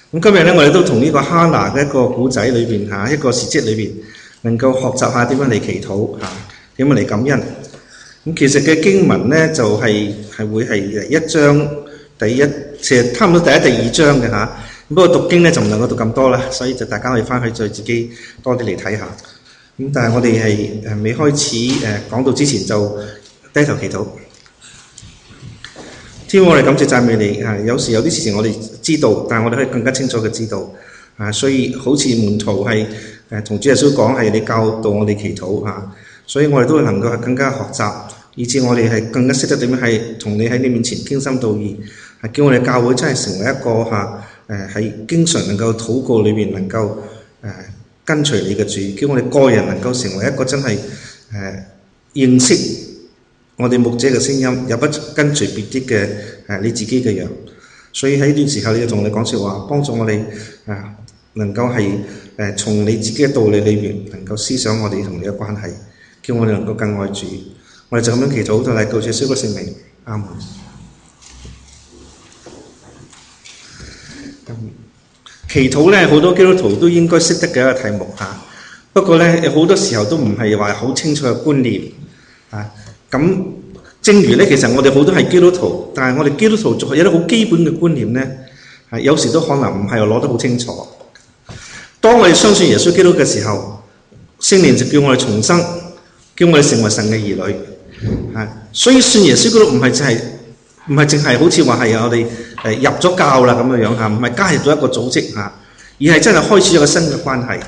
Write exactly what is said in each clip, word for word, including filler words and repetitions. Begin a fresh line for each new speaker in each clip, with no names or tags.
咁今日咧，我哋都同呢個哈拿嘅一個古仔裏邊嚇，一個事蹟裏邊，能夠學習下點樣嚟祈禱嚇，點樣嚟感恩。咁其實嘅經文咧就係、是、係會係一章第一，其實差唔多第一、第二章嘅嚇。不過讀經咧就唔能夠讀咁多啦，所以就大家可以翻去再自己多啲嚟睇下。咁但係我哋係誒未開始誒講到之前就低頭祈禱。天父，我哋感謝讚美你啊！有時有啲事情我哋知道，但係我哋可以更加清楚嘅知道啊！所以好似門徒係誒同主耶穌講係你教導我哋祈禱啊！所以我哋都能夠係更加學習，以致我哋係更加識得點樣係同你喺你面前傾心吐意，係叫我哋教會真係成為一個嚇誒係經常能夠禱告裏邊能夠誒、啊、跟隨你嘅主，叫我哋個人能夠成為一個真係誒、啊、認識我哋牧者嘅聲音，又不跟隨別啲嘅誒你自己嘅樣。所以喺呢段時候，你要同我哋講説話，幫助我哋啊，能夠係誒從你自己嘅道理裏邊，能夠思想我哋同你嘅關係，叫我哋能夠更愛主。我哋就咁樣祈禱，就係告謝主嘅聖名，阿門。祈禱咧，好多基督徒都應該識得嘅一個題目嚇。不過咧，好多時候都唔係話好清楚嘅觀念啊。咁，正如咧，其實我哋好多係基督徒，但係我哋基督徒仲係有啲好基本嘅觀念咧，係有時都可能唔係攞得好清楚。當我哋相信耶穌基督嘅時候，聖靈就叫我哋重生，叫我哋成為神嘅兒女。係，所以信耶穌基督唔係淨係唔係淨係好似話係我哋誒入咗教啦咁嘅樣嚇，唔係加入咗一個組織嚇，而係真係開始咗個新嘅關係。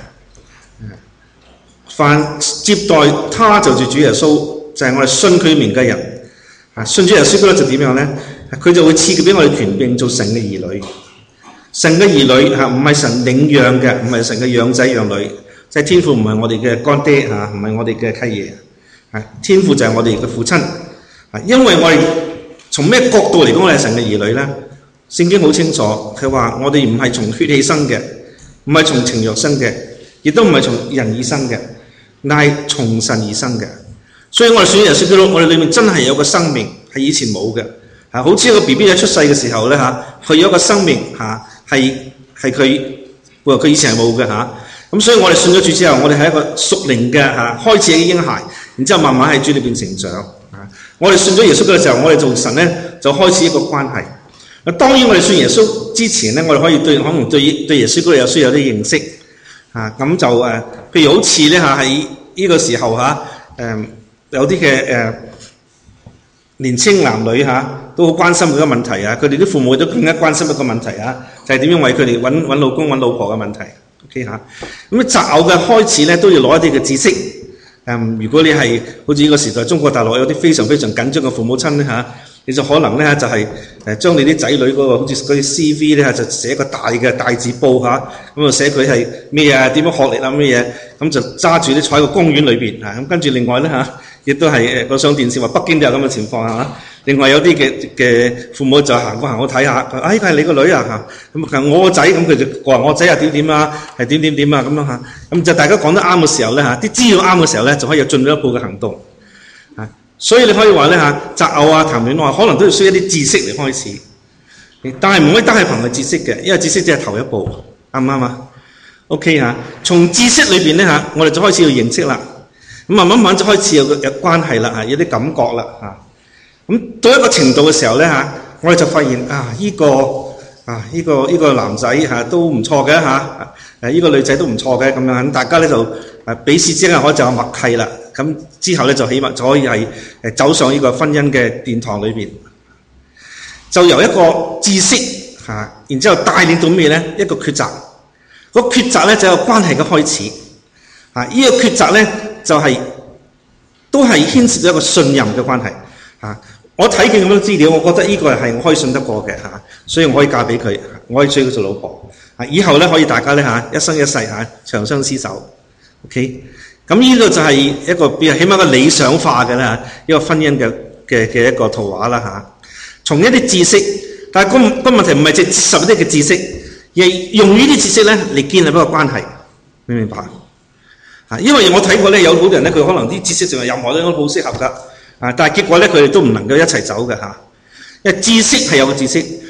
凡接待他就係主耶穌，就係我哋信佢名嘅人。啊，信主耶穌基督就點樣咧？佢就會賜佢俾我哋權柄做神嘅兒女。神嘅兒女嚇，唔係神領養嘅，唔係神嘅養仔養女，即係天父唔係我哋嘅乾爹嚇，唔係我哋嘅契爺。啊，天父就係我哋嘅父親。啊，因為我哋從咩角度嚟講我哋係神嘅兒女咧？聖經好清楚，佢話我哋唔係從血氣生嘅，唔係從情慾生嘅，亦都唔係從人而生嘅，乃係從神而生嘅。所以我哋信耶穌基督，我哋裏面真係有個生命係以前冇嘅。啊，好似一個 B B 仔出世嘅時候咧嚇，佢有一個生命嚇，係係佢，佢佢以前係冇嘅嚇。咁所以我哋信咗主之後，我哋係一個屬靈嘅嚇，開始嘅嬰孩，然之後慢慢喺主裏邊成長。啊，我哋信咗耶穌嘅時候，我哋做神咧就開始一個關係。啊，當然我哋信耶穌之前咧，我哋可以對可能對對耶穌基督有需要有啲認識。啊，咁就誒、啊，譬如好似咧嚇喺呢個時候嚇誒。啊有啲嘅誒年青男女嚇、啊、都好關心佢個問題啊！佢哋啲父母都更加關心一個問題啊，就係、是、點樣為佢哋揾揾老公揾老婆嘅問題。OK 嚇、啊，咁擇偶嘅開始咧都要攞一啲嘅知識。誒、嗯，如果你係好似呢個時代中國大陸有啲非常非常緊張嘅父母親咧嚇、啊，你就可能咧就係、是、誒將你啲仔女嗰、那個好似嗰啲 C V 咧就寫一個大嘅大字報嚇，咁啊寫佢係咩啊點樣學歷啊咩嘢，咁就揸住啲坐喺個公園裏邊嚇，咁跟住另外咧嚇。啊亦都係誒，我上電視話北京都有咁嘅情況係嘛？另外有啲嘅嘅父母就行過行過睇下，佢哎，佢係你個女啊嚇，咁啊我個仔，咁佢就話我仔啊點點啊，係點點點啊咁樣嚇，咁就大家講得啱嘅時候咧嚇，啲資料啱嘅時候咧，就可以有進一步嘅行動啊。所以你可以話咧嚇，擇偶啊談戀愛可能都要需要一啲知識嚟開始，但係唔可以單係憑個知識嘅，因為知識只係頭一步，啱唔啱啊 ？OK 嚇，從知識裏邊咧嚇，我哋就開始要認識啦。咁慢慢慢就開始有個有關係啦，有啲感覺啦嚇。咁到一個程度嘅時候咧嚇，我哋就發現啊，依、這個啊依、這個依、這個男仔嚇都唔錯嘅嚇，誒依個女仔都唔錯嘅咁樣，咁大家咧就誒彼此之間可以就有默契啦。咁之後咧就起碼就可以係誒走上呢個婚姻嘅殿堂裏邊，就由一個知識嚇，然之後帶領到咩咧？一個抉擇。個抉擇咧就有關係嘅開始嚇。依、這個抉擇咧。就係、是、都係牽涉咗一個信任嘅關係嚇、啊。我睇見咁多資料，我覺得呢個係我可以信得過嘅嚇、啊，所以我可以嫁俾佢，我可以娶佢做老婆啊。以後咧可以大家咧嚇、啊、一生一世嚇、啊、長相廝守。OK， 咁呢個就係一個比較起碼一個理想化嘅啦，一個婚姻嘅嘅嘅一個圖畫啦嚇。從、啊、一啲知識，但係個個問題唔係只接受一啲嘅知識，而係用呢啲知識咧嚟建立一個關係，明唔明白？啊，因為我睇過咧，有好多人咧，佢可能啲知識上係任何都好適合噶，啊，但係結果咧，佢哋都唔能夠一齊走嘅嚇。因為知識係有個知識，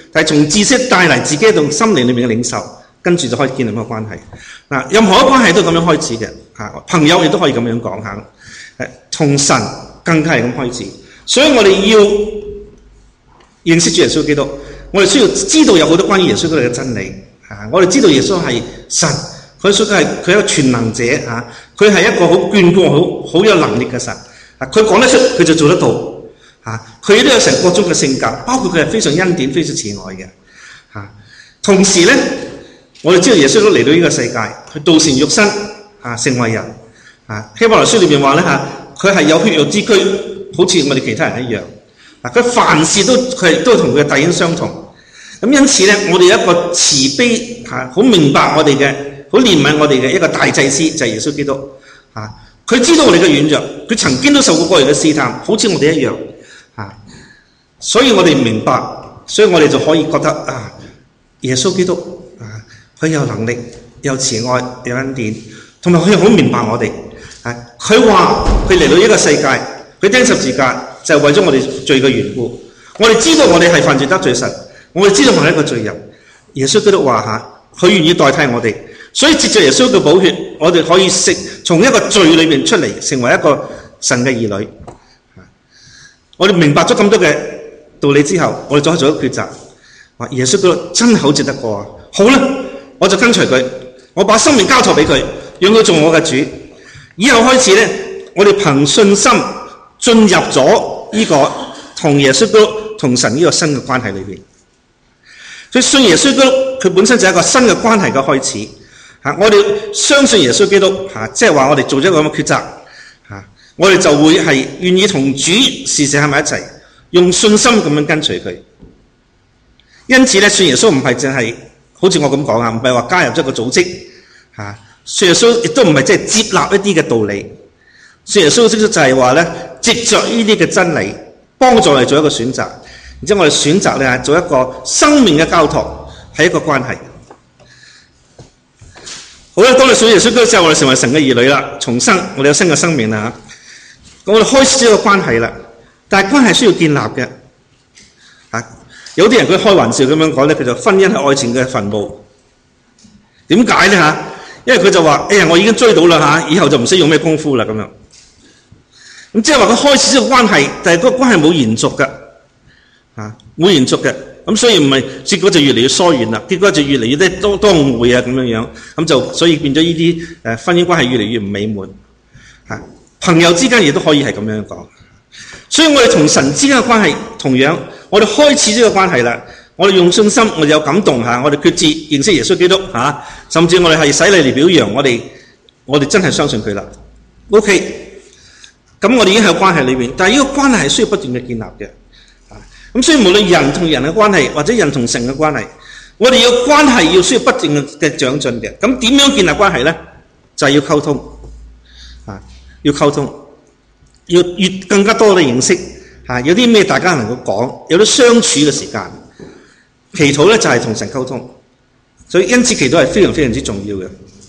但係從知識帶嚟自己同心靈裏面嘅領受，跟住就可以建立一個關係。嗱，任何一個關係都咁樣開始嘅嚇，朋友亦都可以咁樣講嚇。誒，從神更加係咁開始，所以我哋要認識主耶穌基督，我哋需要知道有好多關於耶穌基督嘅真理嚇。我哋知道耶穌係神，佢屬係佢係一個全能者嚇，佢係一個好眷顧、好好有能力嘅神。佢講得出，佢就做得到嚇。佢都有成各種嘅性格，包括佢係非常恩典、非常慈愛嘅嚇。同時咧，我哋知道耶穌都嚟到呢個世界，佢道成肉身嚇，成為人嚇。希伯來書裏邊話咧嚇，佢係有血肉之軀，好似我哋其他人一樣。嗱，佢凡事都佢都同佢嘅弟兄相同。咁因此咧，我哋有一個慈悲嚇，好明白我哋嘅，好憐憫我哋嘅一個大祭司就係耶穌基督嚇。佢知道我哋嘅軟弱，佢曾經都受過各樣嘅試探，好似我哋一樣嚇。所以我哋明白，所以我哋就可以覺得啊，耶穌基督啊，佢有能力、有慈愛、有恩典，同埋佢又好明白我哋啊。佢話佢嚟到呢個世界，佢釘十字架就係為咗我哋罪嘅緣故。我哋知道我哋係犯罪得罪神，我哋知道我係一個罪人。耶穌基督話嚇，佢願意代替我哋。所以藉着耶穌嘅寶血，我哋可以食從一個罪裏面出嚟，成為一個神嘅兒女。我哋明白咗咁多嘅道理之後，我哋再做一個抉擇。話耶穌基督真係好值得過啊！好啦，我就跟隨佢，我把生命交託俾佢，讓佢做我嘅主。以後開始咧，我哋憑信心進入咗呢個同耶穌基督同神呢個新嘅關係裏邊。所以信耶穌基督，佢本身就係一個新嘅關係嘅開始。嚇！我哋相信耶穌基督嚇，即係話我哋做咗一個咁嘅抉擇嚇，我哋就會係願意同主時時喺埋一齊，用信心咁樣跟隨佢。因此咧，信耶穌唔係淨係好似我咁講啊，唔係話加入咗一個組織嚇。信耶穌亦都唔係即係接納一啲嘅道理。信耶穌嘅意思就係話咧，藉着呢啲嘅真理，幫助我哋做一個選擇，然之後我哋選擇咧做一個生命嘅交託，係一個關係。好啦，當你信耶穌基督之後，我哋成為神嘅兒女啦，重生，我哋有新嘅生命啦嚇。我哋開始咗個關係啦，但係關係需要建立嘅嚇。有啲人佢開玩笑咁樣講咧，佢就婚姻係愛情嘅墳墓。點解咧嚇？因為佢就話：哎呀，我已經追到啦嚇，以後就唔使用咩功夫啦咁樣。咁即係話佢開始咗個關係，但係嗰個關係冇延續嘅嚇，冇延續嘅。咁所以唔係，結果就越嚟越疏遠啦，結果就越嚟越多多誤會啊咁樣樣，咁就所以變咗呢啲誒婚姻關係越嚟越唔美滿嚇。朋友之間亦都可以係咁樣講，所以我哋同神之間嘅關係同樣，我哋開始呢個關係啦，我哋用信心，我哋有感動嚇，我哋決志認識耶穌基督嚇，甚至我哋係洗禮嚟表揚我哋，我哋真係相信佢啦。OK， 咁我哋已經喺關係裏邊，但係呢個關係係需要不斷嘅建立嘅。咁所以無論人同人嘅關係，或者人同神嘅關係，我哋要關係要需要不斷嘅長進嘅。咁點樣建立關係咧？就係要溝通，啊，要溝通，要越更加多嘅認識，嚇，有啲咩大家能夠講，有啲相處嘅時間。祈禱咧就係同神溝通，所以因此祈禱係非常非常之重要嘅。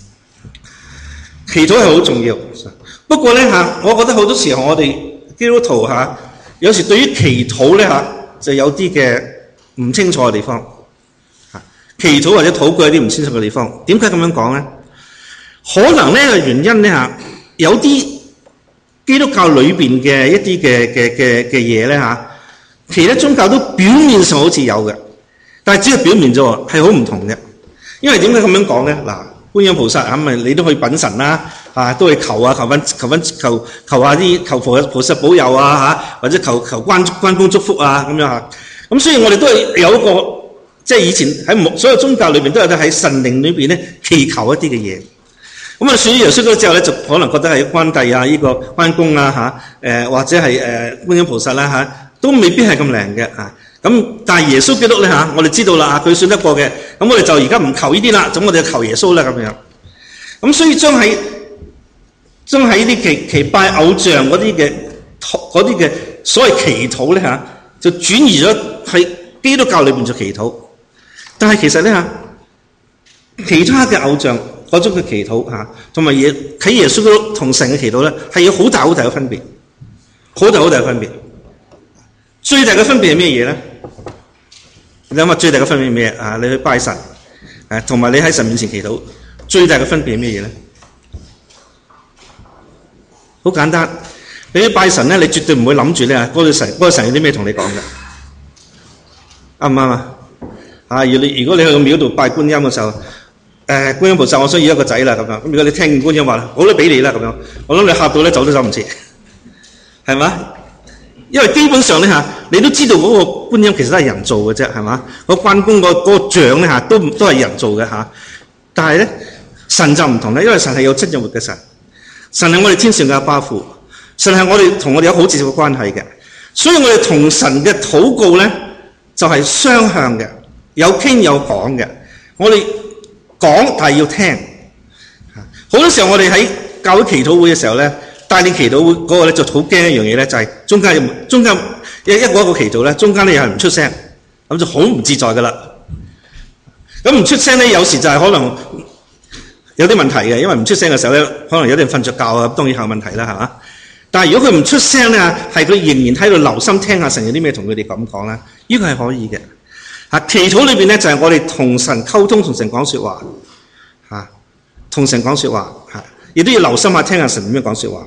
祈禱係好重要，不過咧嚇，我覺得好多時候我哋基督徒嚇，有時對於祈禱咧嚇，就有啲嘅唔清楚嘅地方嚇，祈禱或者禱告有啲唔清楚嘅地方。點解咁樣講咧？可能呢個原因咧嚇，有啲基督教裏邊嘅一啲嘅嘅嘅嘅嘢咧嚇，其他宗教都表面上好似有嘅，但係只係表面啫喎，係好唔同嘅。因為點解咁樣講咧？嗱，觀音菩薩咁咪你都去稟神啦，啊都去求啊，求翻求翻求求下啲求菩菩薩保佑啊嚇，或者求求關關公祝福啊咁樣嚇。咁所以我哋都係有一個，即係以前喺所有宗教裏邊都有得喺神靈裏邊咧祈求一啲嘅嘢。咁啊，信耶穌咗之後咧，就可能覺得係關帝啊、呢、這個關公啊嚇，誒、呃、或者係誒、呃、觀音菩薩啦、啊、嚇，都未必係咁靈嘅嚇。咁但係耶穌基督咧嚇，我哋知道啦，佢信得過嘅。咁我哋就而家唔求呢啲啦，咁我哋就求耶穌啦咁樣。咁所以將喺將喺呢啲祈祈拜偶像嗰啲嘅嗰啲嘅所謂祈禱咧嚇，就轉移咗喺基督教裏邊做祈禱。但係其實咧嚇，其他嘅偶像嗰種嘅祈禱嚇，同埋耶喺耶穌基督同神嘅祈禱咧，係有好大好大嘅分別，好大好大嘅分別。最大嘅分別係咩嘢咧？ 你諗下最大嘅分別係咩啊？你去拜神，誒同埋你喺神面前祈禱，最大嘅分別係咩嘢咧？好簡單，你去拜神咧，你絕對唔會諗住咧嗰個神嗰個神有啲咩同你講嘅，啱唔啱啊？啊！如你如果你去個廟度拜觀音嘅時候，誒、呃、觀音菩薩，我需要一個仔啦咁樣。咁如果你聽見觀音話，我都俾你啦咁樣，我諗你嚇到咧走都走唔切，係嘛？因為基本上咧嚇，你都知道嗰個觀音其實都係人造嘅啫，係嘛？嗰關公個嗰個像咧嚇，都都係人造嘅嚇。但係咧神就唔同咧，因為神係有真有活嘅神，神係我哋天上嘅阿爸父，神係我哋同我哋有好直接嘅關係嘅，所以我哋同神嘅禱告咧就係、是、雙向嘅。有傾有講嘅，我哋講但係要聽。好多時候我哋喺教會祈禱會嘅時候咧，帶領祈禱會嗰個咧就好驚一樣嘢咧，就係、是、中間有中間一一個一個祈禱咧，中間咧又係唔出聲，咁就好唔自在噶啦。咁唔出聲咧，有時就係可能有啲問題嘅，因為唔出聲嘅時候咧，可能有啲人瞓着覺啊，當然係問題啦，係嘛？但係如果佢唔出聲咧，係佢仍然喺度留心聽下神有啲咩同佢哋咁講啦，呢個係可以嘅。啊，祈禱裏邊咧就係我哋同神溝通，同神講說話，吓，同神講說話，吓，亦都要留心下聽下神點樣講說話。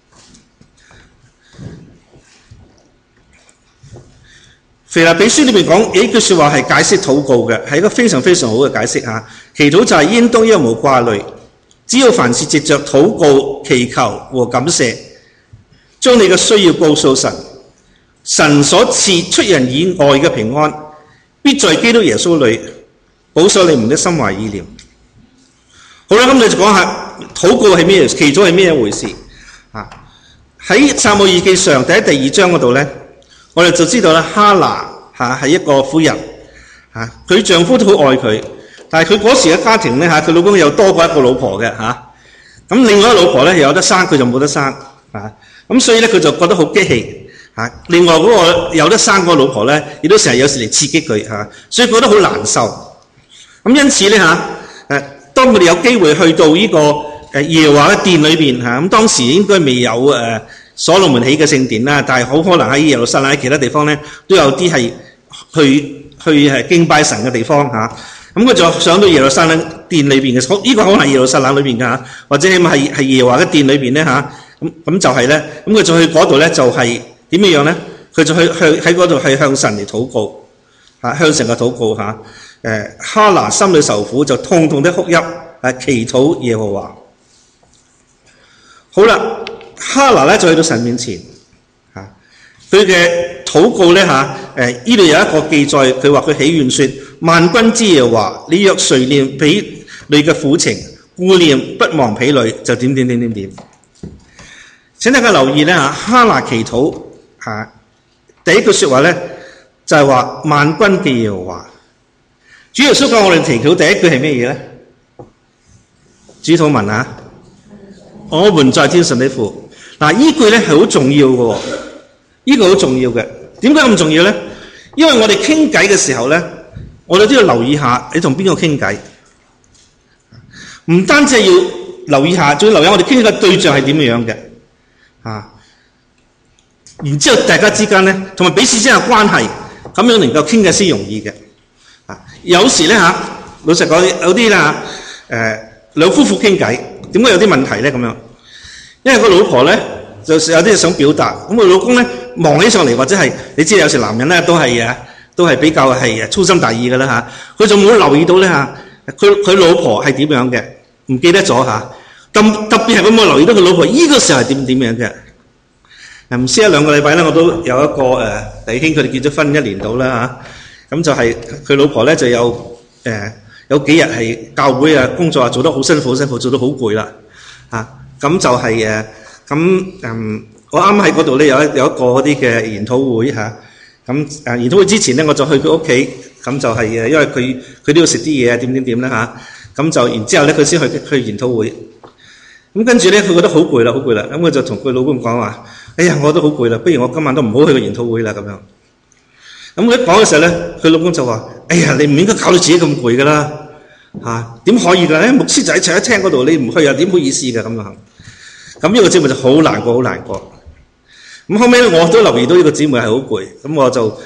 腓立比書裏邊講有一句說話係解釋禱告嘅，係一個非常非常好嘅解釋吓。祈禱就係應當一無掛慮，只要凡事藉着禱告、祈求和感謝，將你嘅需要告訴神，神所賜出人意外嘅平安，必在基督耶穌裏保守你們的心懷意念。好啦，咁你就講下禱告係咩？祈禱係咩回事？啊，喺撒母耳記上第一、第二章嗰度咧，我哋就知道啦，哈拿吓係一個婦人，吓佢丈夫都好愛佢，但係佢嗰時嘅家庭咧吓，佢老公有多過一個老婆嘅吓，咁另外一個老婆咧有得生，佢就冇得生，啊，咁所以咧佢就覺得好激氣。啊！另外嗰個有得生嗰個老婆咧，亦都成日有時嚟刺激佢嚇、啊，所以覺得好難受。咁因此咧嚇，誒、啊、當佢哋有機會去到呢、這個誒、啊、耶和華嘅殿裏邊嚇，咁、啊、當時應該未有誒、啊、所羅門起嘅聖殿啦，但係好可能喺耶路撒冷喺其他地方咧都有啲係去去係敬拜神嘅地方嚇。咁、啊、佢就上到耶路撒冷殿裏邊嘅，呢、這個可能係耶路撒冷裏邊㗎嚇，或者起碼係係耶和華嘅殿裏邊咧嚇。咁、啊、咁就係咧，咁佢就去嗰度咧就係、是。點樣咧？佢就去向喺嗰度係向神嚟禱告，嚇向神嘅禱告嚇。誒，哈拿心裏受苦，就痛痛的哭泣，係祈禱耶和華。好啦，哈拿咧就去到神面前，嚇佢嘅禱告咧嚇。誒，呢度有一個記載，佢話佢喜願説：萬軍之耶和華，你若垂念婢女嘅苦情，顧念不忘婢女，就點點點點點。請大家留意咧嚇，哈拿祈禱。啊！第一句說話咧就係話萬軍嘅耶和華。主耶穌教我哋祈禱第一句係咩嘢咧？主禱文啊，我們在天上的父。嗱，呢句咧係好重要嘅，呢個好重要嘅。點解咁重要咧？因為我哋傾偈嘅時候咧，我哋都要留意下你同邊個傾偈。唔單止係要留意下，仲要留意我哋傾嘅對象係點樣嘅啊。然之後，大家之間咧，同埋彼此之間嘅關係，咁樣能夠傾嘅先容易嘅。啊，有時咧嚇，老實講，有啲啦嚇，誒兩夫婦傾偈，點解有啲問題咧？咁樣，因為個老婆咧，就有啲嘢想表達，咁個老公咧忙起上嚟，或者係你知有時男人咧都係啊，都係比較係粗心大意嘅啦嚇。佢就冇留意到咧嚇，佢佢老婆係點樣嘅，唔記得咗嚇。咁特別係佢冇留意到佢老婆依個時候係點點樣嘅。唔知一兩個禮拜咧，我都有一個誒、呃、弟兄，佢哋結咗婚一年到啦嚇，咁、啊、就係、是、佢老婆咧就有誒、呃、有幾日係教會啊工作啊做得好辛苦，好辛苦做得好攰啦嚇，咁就係誒咁嗯，我啱啱喺嗰度咧有一有一個嗰啲嘅研討會嚇，咁、啊、誒研討會之前咧我就去佢屋企，咁就係誒因為佢佢都要食啲嘢啊點點點啦嚇，咁、啊、就然之後咧佢先去去研討會，咁跟住咧佢覺得好攰啦好攰啦，咁佢就同佢老公講話。哎呀，我都好攰啦，不如我今晚都唔好去個研討會啦咁樣。咁佢一講嘅時候咧，佢老公就話：哎呀，你唔應該搞到自己咁攰噶啦，嚇點可以㗎？誒，牧師就喺坐喺廳嗰度，你唔去又點好意思㗎咁樣。咁呢個姊妹就好難過，好難過。咁後尾我都留意到呢個姊妹係好攰，咁我就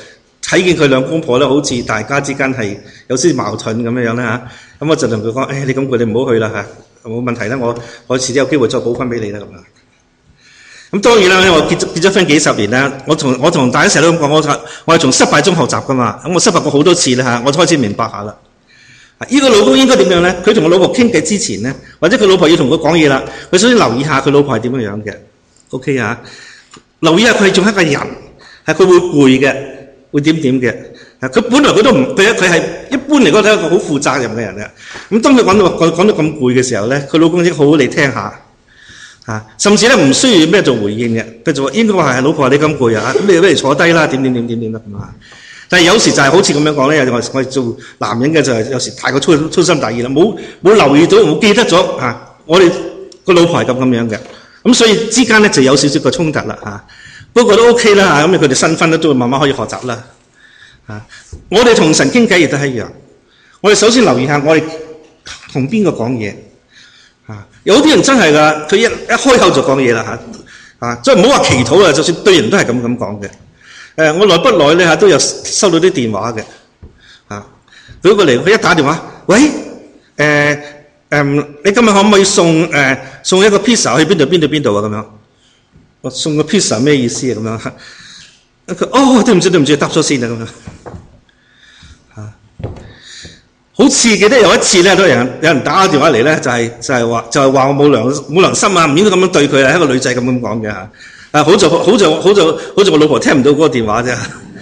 睇見佢兩公婆咧，好似大家之間係有啲矛盾咁樣樣啦嚇。咁我就同佢講：誒、哎，你咁攰，你唔好去啦嚇，冇問題啦，我我遲啲有機會再補翻俾你啦咁樣。咁當然啦，因為我結結咗婚幾十年啦，我同我同大家成日都咁講，我我係從失敗中學習噶嘛。咁我失敗過好多次啦嚇，我開始明白下啦。呢個老公應該點樣咧？佢同個老婆傾偈之前咧，或者佢老婆要同佢講嘢啦，佢首先留意下佢老婆係點樣樣嘅。OK 啊，留意下佢仲係一個人，係佢會攰嘅，會點點嘅。佢本來佢都唔，佢佢係一般嚟講係一個好負責任嘅人嘅。咁當佢講到講講到咁攰嘅時候咧，佢老公應該好好嚟聽下。啊，甚至咧唔需要咩做回應嘅，佢就話應該話係老婆你咁攰啊，咁你不如坐低啦，點點點點點啦咁啊。但係有時就係好似咁樣講咧，我我做男人嘅就係有時太過粗粗心大意啦，冇冇留意到，冇記得咗啊，我哋個老婆係咁咁樣嘅，咁所以之間咧就有少少個衝突啦嚇。不過都 OK 啦嚇，咁佢哋新婚咧都會慢慢可以學習啦嚇。我哋同神傾偈亦都係一樣，我哋首先留意下我哋同邊個講嘢。啊！有啲人真係噶，佢一一開口就講嘢啦嚇，啊！即係唔好話祈禱啦，就算對人都係咁咁講嘅。誒，我耐不耐咧嚇都有收到啲電話嘅，啊！佢過嚟，佢一打電話，喂，誒、呃、誒、呃，你今日可唔可以送誒、呃、送一個 pizza 去邊度邊度邊度啊？咁樣，我送個 pizza 咩意思啊？咁樣，佢哦，對唔住對唔住，答咗先啦咁樣。好似記得有一次咧，都有人有人打個電話嚟咧，就係、是、就係、是、話就係、是、話我冇良冇良心啊，唔應該咁樣對佢啊，一個女仔咁樣講嘅嚇。啊，好就好就好就好似我老婆聽唔到嗰個電話啫。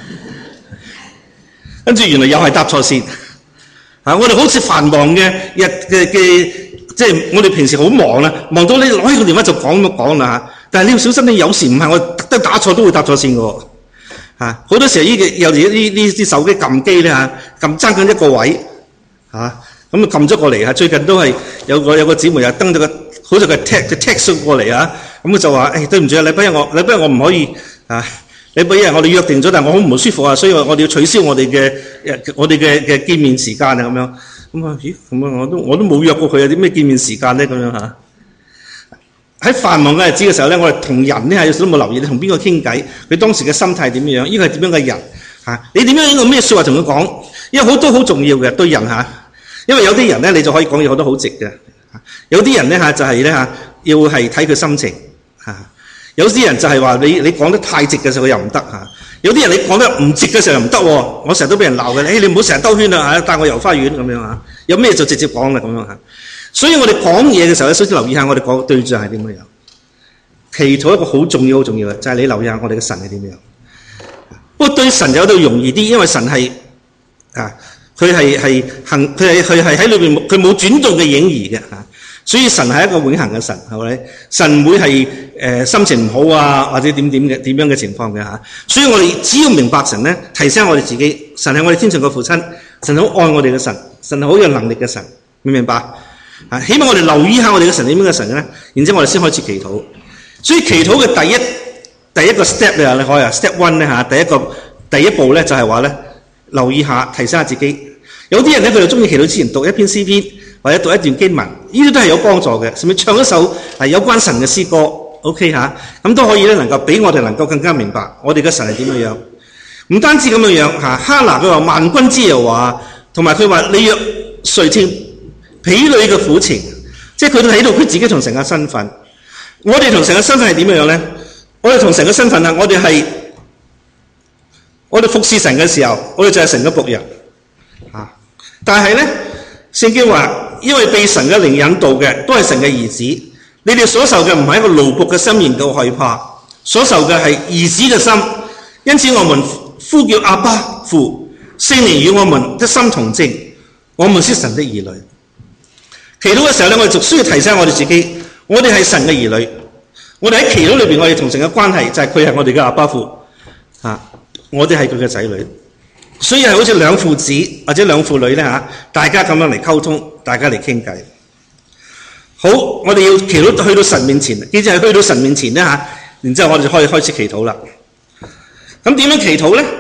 跟住原來又係答錯線。啊，我哋好似繁忙嘅日嘅嘅，即係我哋平時好忙啦，忙到你攞起個電話就講咁講啦嚇。但係你要小心，你有時唔係我特登打錯都會答錯線嘅喎。啊，好多時候呢嘅有時呢呢啲手機撳機咧嚇，撳爭緊一個位。嚇，咁啊撳咗過嚟嚇，最近都係有個有個姊妹又登咗個，好似佢 text 佢 text 過嚟嚇，咁佢就話：誒、哎、對唔住啊，禮拜一我禮拜一我唔可以啊，禮拜一我哋約定咗，但係我好唔舒服啊，所以我哋要取消我哋嘅我哋嘅嘅見面時間啊咁樣。咁啊咦，咁啊我都我都冇約過佢啊，啲咩見面時間咧咁樣嚇。喺繁忙嘅日子嘅時候咧，我哋同人咧係有時都冇留意你同邊個傾偈，佢當時嘅心態點樣，呢個係點樣嘅人嚇？你點樣應該咩説話同佢講？因為好多好重要嘅對人嚇。因為有啲人咧，你就可以講嘢好多好直嘅；有啲人咧嚇就係咧嚇，要係睇佢心情嚇；有啲人就係話你你講得太直嘅時候佢又唔得嚇；有啲人你講得唔直嘅時候又唔得喎。我成日都俾人鬧嘅，誒你唔好成日兜圈啦嚇，帶我遊花園咁樣嚇。有咩就直接講啦咁樣嚇。所以我哋講嘢嘅時候咧，首先留意下我哋講對象係點樣樣。祈禱一個好重要好重要嘅就係你留意下我哋嘅神係點樣。不過對神有到容易啲，因為神係啊。佢係係行，佢係佢係喺裏邊，佢冇轉動嘅影兒嘅嚇，所以神係一個永恆嘅神，係咪？神唔會係誒、呃、心情唔好啊，或者點點嘅點樣嘅情況嘅嚇。所以我哋只要明白神咧，提醒我哋自己，神係我哋天上嘅父親，神好愛我哋嘅神，神係好有能力嘅神，明唔明白？啊，起碼我哋留意下我哋嘅神點樣嘅神咧，然之後我哋先開始祈禱。所以祈禱嘅第一第一個 step 咧，你可以啊 step one 咧嚇，第一個第一步咧就係話咧。留意下，提醒下自己。有啲人咧，佢就中意祈禱之前讀一篇詩篇，或者讀一段經文，呢啲都係有幫助嘅。甚至唱一首係有關神嘅詩歌 ，OK 嚇，咁都可以咧，能夠俾我哋能夠更加明白我哋嘅神係點樣樣。唔單止咁樣樣嚇，哈拿佢話萬軍之耶和華，同埋佢話你若垂聽婢女嘅苦情，即係佢都睇到佢自己同神嘅身份。我哋同神嘅身份係點樣樣咧？我哋同神嘅身份啊，我哋係。我哋服侍神嘅時候，我哋就係神嘅僕人，啊！但係咧，聖經話，因為被神嘅靈引導嘅，都係神嘅兒子。你哋所受嘅唔係一個奴僕嘅心，研究害怕，所受嘅係兒子嘅心。因此，我們呼叫阿爸父，聖靈與我們的心同證，我們是神的兒女。祈禱嘅時候咧，我哋就需要提醒我哋自己，我哋係神嘅兒女。我哋喺祈禱裏邊，我哋同神嘅關係就係佢係我哋嘅阿爸父，啊！我哋係佢嘅仔女，所以係好似兩父子或者兩父女咧嚇，大家咁樣嚟溝通，大家嚟傾偈。好，我哋要祈禱去到神面前，記住係去到神面前咧嚇，然之後我哋就可以開始祈禱啦。咁點樣祈禱咧？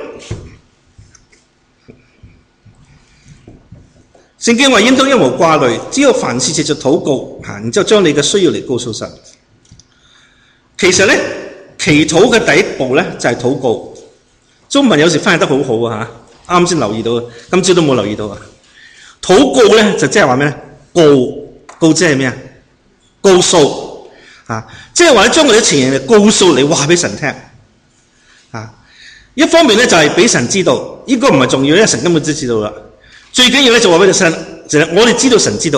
聖經話應當一無掛慮，只有凡事藉著禱告嚇，然之後將你嘅需要嚟告訴神。其實咧，祈禱嘅第一步咧就係禱告。 中文有時翻譯得好好啊嚇，啱先留意到，今朝都冇留意到啊。禱告咧就即係話咩？告告即係咩啊？告訴啊，即係話將我哋嘅情形嚟告訴你，話俾神聽啊。一方面咧就係、是、俾神知道，呢、這個唔係重要，因為神根本都知道啦。最緊要咧就話俾神，就係我哋知道神知道。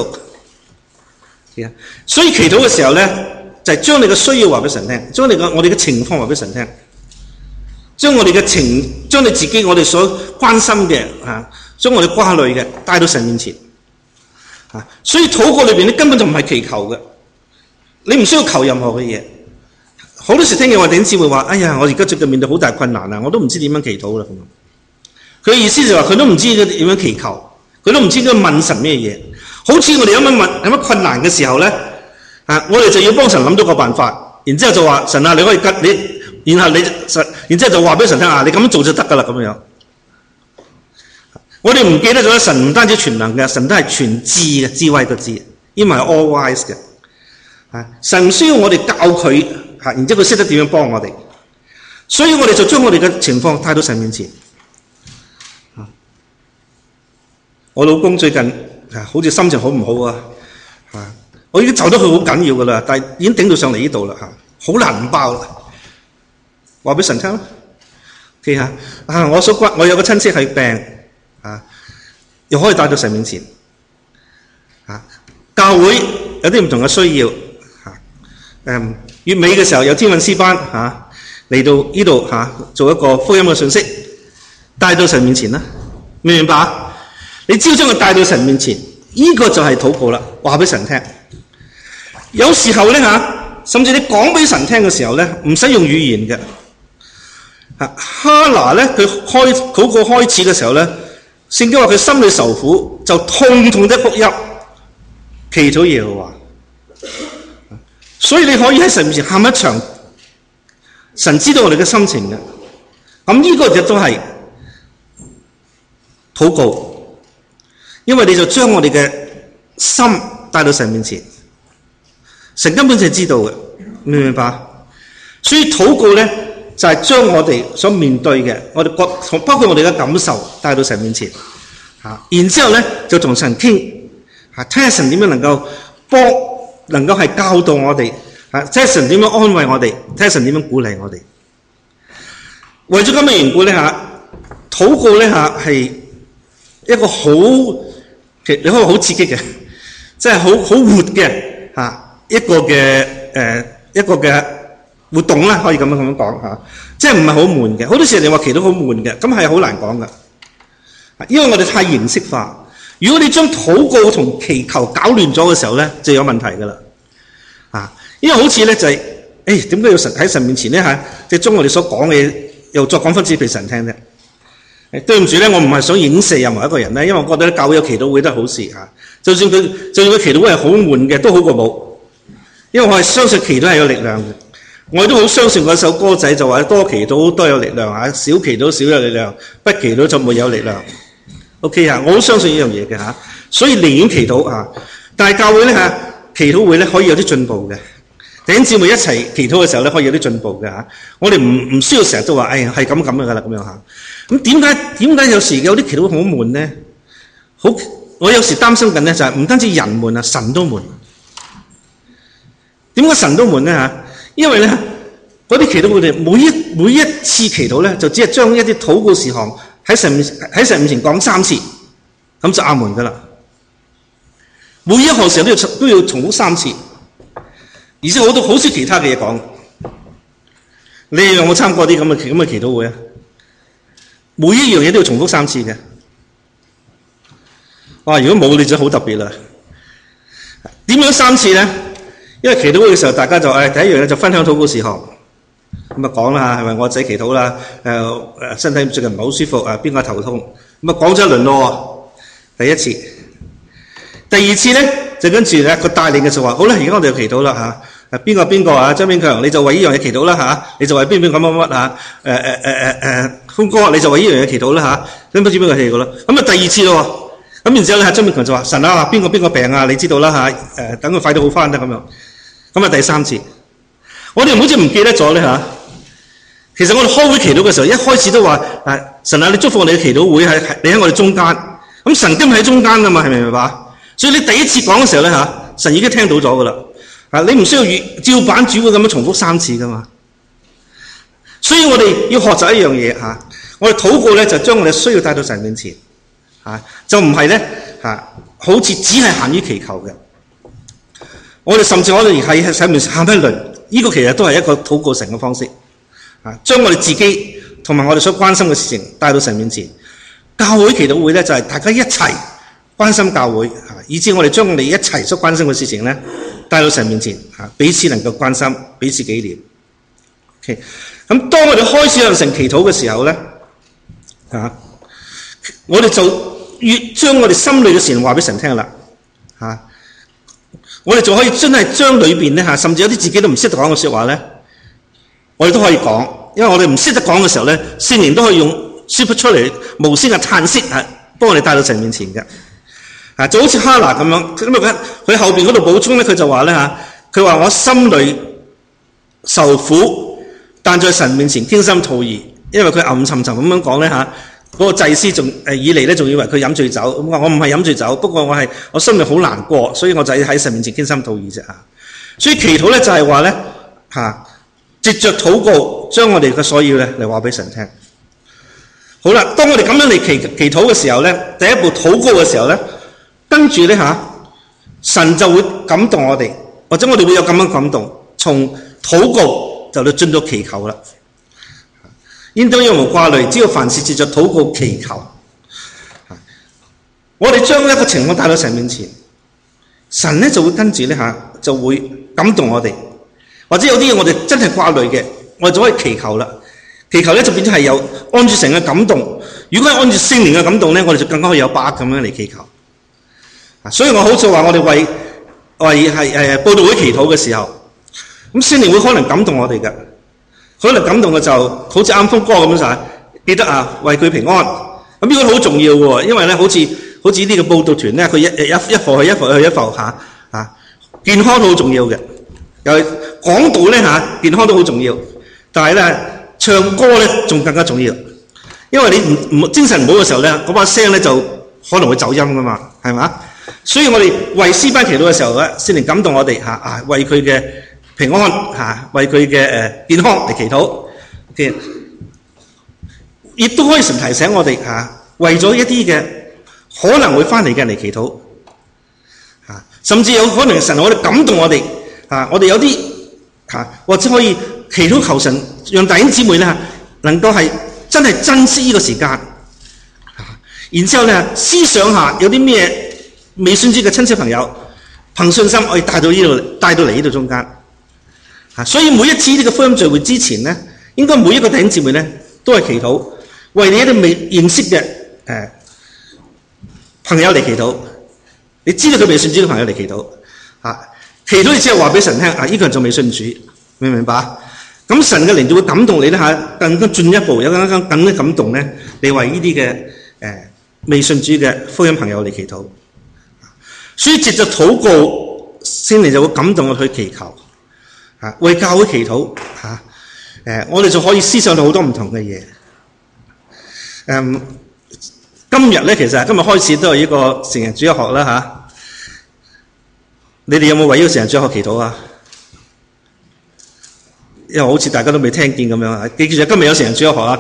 所以祈禱嘅時候咧，就係、是、將你嘅需要話俾神聽，將你嘅我哋嘅情況話俾神聽，將我哋嘅情，將你自己我哋所關心嘅啊，將我哋掛慮嘅帶到神面前啊。所以禱告裏邊咧根本就唔係祈求嘅，你唔需要求任何嘅嘢。好多時聽見我弟兄姊妹話：哎呀，我而家最近面對好大困難啊，我都唔知點樣祈禱啦。佢嘅意思就係話佢都唔知點樣祈求，佢都唔知應該問神咩嘢。好似我哋有乜問有乜困難嘅時候咧，啊，我哋就要幫神諗到個辦法，然之後就話神啊，你可以跟你，然後你神，然之後就話俾神聽啊，你咁樣做就得噶啦咁樣。我哋唔記得咗神唔單止全能嘅，神都係全知嘅，智慧嘅智，因為係 all wise 嘅。啊，神唔需要我哋教佢，嚇，然之後佢識得點樣幫我哋，所以我哋就將我哋嘅情況帶到神面前。啊，我老公最近啊，好似心情好唔好啊？啊，我已經走得佢好緊要噶啦，但係已經頂到上嚟呢度啦，嚇，好難唔包啦。話俾神聽啦，記下啊，我所關我有個親戚係病。啊，又可以帶到神面前。啊，教會有啲唔同嘅需要。嚇、啊，誒月尾嘅時候有天韻詩班嚇嚟、啊、到呢度嚇做一個福音嘅信息，帶到神面前啦。明唔明白？你只要將佢帶到神面前，呢、這個就係禱告啦。話俾神聽。有時候咧嚇、啊，甚至你講俾神聽嘅時候咧，唔使用語言嘅。嚇、啊，哈拿咧佢開禱告開始嘅時候咧。聖經話佢心裏受苦，就痛痛的哭泣，祈禱耶和華。所以你可以喺神面前喊一場，神知道我哋嘅心情嘅。咁呢個就都係禱告，因為你就將我哋嘅心帶到神面前，神根本就係知道嘅，明唔明白？所以禱告咧。就係將我哋所面對嘅，我哋各包括我哋嘅感受帶到神面前，嚇，然之後咧就同神傾，嚇，睇下神點樣能夠幫，能夠係教導我哋，嚇，睇下神點樣安慰我哋，睇下神點樣鼓勵我哋。為咗咁嘅緣故咧嚇，禱告咧嚇係一個好，其實你可以話好刺激嘅，即係好好活嘅嚇一個嘅誒一個嘅。活動啦，可以咁樣咁樣講嚇，即係唔係好悶嘅。好多時人哋話祈禱好悶嘅，咁係好難講噶，因為我哋太形式化。如果你將禱告同祈求搞亂咗嘅時候咧，就有問題噶啦。啊，因為好似咧就係、是，誒點解要神喺神面前咧嚇，即係將我哋所講嘅嘢又再講翻次俾神聽啫。誒對唔住咧，我唔係想影射任何一個人咧，因為我覺得教會有祈禱會都係好事嚇。就算佢就算佢祈禱會係好悶嘅，都好過冇。因為我係相信祈禱係有力量嘅。我亦都好相信嗰首歌仔就話多祈禱多有力量嚇，少祈禱少有力量，不祈禱就沒有力量。OK 啊，我好相信呢樣嘢嘅嚇，所以寧願祈禱嚇。但係教會咧嚇，祈禱會咧可以有啲進步嘅，弟兄姊妹一齊祈禱嘅時候咧可以有啲進步嘅嚇。我哋唔唔需要成日都話誒係咁咁嘅啦咁樣嚇。咁點解點解有時有啲祈禱好悶咧？好，我有時擔心緊咧就係唔單止人悶啊，神都悶。點解神都悶咧嚇？因為咧，嗰啲祈禱會哋每一每一次祈禱咧，就只係將一啲禱告事項喺神喺神面前講三次，咁就阿門噶啦。每一項時候都要都要重複三次，而且好多好少其他嘅嘢講。你有冇參過啲咁嘅咁嘅祈禱會啊？每一樣嘢都要重複三次嘅。哇！如果冇你就好特別啦。點樣三次咧？因為祈禱會嘅時候，大家就誒、哎、第一樣嘢就分享禱告事項，咁啊講啦，係咪我仔祈禱啦？誒、呃、誒身體最近唔係好舒服啊，邊個頭痛？咁啊講咗一輪咯，第一次。第二次咧就跟住咧個帶領嘅就話：好啦，而家我哋就祈禱啦嚇。誒邊個邊個啊？張炳強你就為呢樣嘢祈禱啦嚇，你就為邊邊咁乜乜嚇？誒誒誒誒誒，峰哥你就為呢樣嘢祈禱啦嚇。咁不知邊個祈禱啦？咁啊第二次咯，咁然之後咧張炳強就話：神啊，邊個邊個病啊？你知道啦嚇。誒等佢快啲好翻得咁樣。咁啊第三次，我哋好似唔記得咗咧嚇。 其實我哋開會祈禱嘅時候，一開始都話啊，神啊，你祝福我哋嘅祈禱會係你喺我哋中間。咁神今日喺中間㗎嘛，係咪明白？所以你第一次講嘅時候咧嚇，神已經聽到咗㗎啦。啊，你唔需要照板煮碗咁樣重複三次㗎嘛。所以我哋要學習一樣嘢嚇，我哋禱告咧就將我哋需要帶到神面前嚇，就唔係咧嚇，好似只係限於祈求嘅。我哋甚至可能係喺神面前喊一輪，呢個其實都係一個禱告神嘅方式。啊，將我哋自己同埋我哋所關心嘅事情帶到神面前。教會祈禱會咧就係大家一齊關心教會，啊，以至我哋將我哋一齊所關心嘅事情咧帶到神面前，啊，彼此能夠關心，彼此紀念。OK，咁當我哋開始向神祈禱嘅時候咧，啊，我哋就越將我哋心裏嘅事話俾神聽啦，啊，我哋就可以真係將裏邊咧嚇，甚至有啲自己都唔識得講嘅説話咧。我哋都可以講，因為我哋唔識得講嘅時候咧，聖靈都可以用說不出嚟無聲嘅嘆息啊，幫我哋帶到神面前嘅。啊，就好似哈拿咁樣，咁佢佢後邊嗰度補充咧，佢就話咧嚇，佢話我心裏受苦，但在神面前傾心吐意，因為佢暗沉沉咁樣講咧嚇，嗰個祭司仲誒以嚟咧仲以為佢飲醉酒，咁話我唔係飲醉酒，不過我係我心裏好難過，所以我就喺神面前傾心吐意啫嚇。所以祈禱咧就係話咧嚇。藉着禱告，將我哋嘅所要咧嚟話俾神聽。好啦，當我哋咁樣嚟祈祈禱嘅時候咧，第一步禱告嘅時候咧，跟住咧嚇，神就會感動我哋，或者我哋會有咁樣感動，從禱告就到進到祈求啦。應當有無掛慮，只要凡事藉着禱告祈求。我哋將一個情況帶到神面前，神咧就會跟住咧嚇，就會感動我哋。或者有啲嘢我哋真係掛慮嘅，我哋就可以祈求啦。祈求咧就變咗係有按住神嘅感動。如果係按住聖靈嘅感動咧，我哋就更加可以有把握咁樣嚟祈求。啊，所以我好似話我哋為為係誒佈道會祈禱嘅時候，咁聖靈會可能感動我哋嘅，可能感動嘅就好似啱風歌咁樣就係記得啊，為佢平安。咁呢個好重要嘅喎，因為咧好似好似呢個佈道團咧，佢一一一埠去一埠去一埠嚇啊，健康都好重要嘅。又係講道咧嚇，健康都好重要，但係咧唱歌咧仲更加重要，因為你唔唔精神唔好嘅時候咧，嗰把聲咧就可能會走音噶嘛，係嘛？所以我哋為詩班祈禱嘅時候咧，聖靈感動我哋嚇啊，為佢嘅平安嚇，為佢嘅誒健康嚟祈禱嘅，亦都可以神提醒我哋嚇，為咗一啲嘅可能會翻嚟嘅人嚟祈禱嚇，甚至有可能神我哋感動我哋。啊！我哋有啲啊，或者可以祈禱求神，讓弟兄姊妹咧能夠係真係珍惜呢個時間。啊、然之後咧，思想下有啲咩未信主嘅親戚朋友，憑信心可以帶到呢度，帶到嚟呢度中間。啊！所以每一次呢個福音聚會之前咧，應該每一個弟兄姊妹咧都係祈禱，為你一啲未認識嘅誒、呃、朋友嚟祈禱。你知道佢未信主嘅朋友嚟祈禱。啊！祈禱你只係話俾神聽，啊！呢、這個人仲未信主，明唔明白？咁神嘅靈就會感動你咧嚇，更加進一步有更加更加感動咧，你為呢啲嘅誒未信主嘅福音朋友嚟祈禱。所以藉着禱告，聖靈就會感動我去祈求，嚇為教會祈禱嚇。誒，我哋就可以思想到好多唔同嘅嘢。誒，今日咧其實今日開始都係呢個成人主日學啦嚇。你哋有冇為呢個成人主日學祈禱啊？因為好似大家都未聽見咁樣啊！記住今日有成人主日學啊！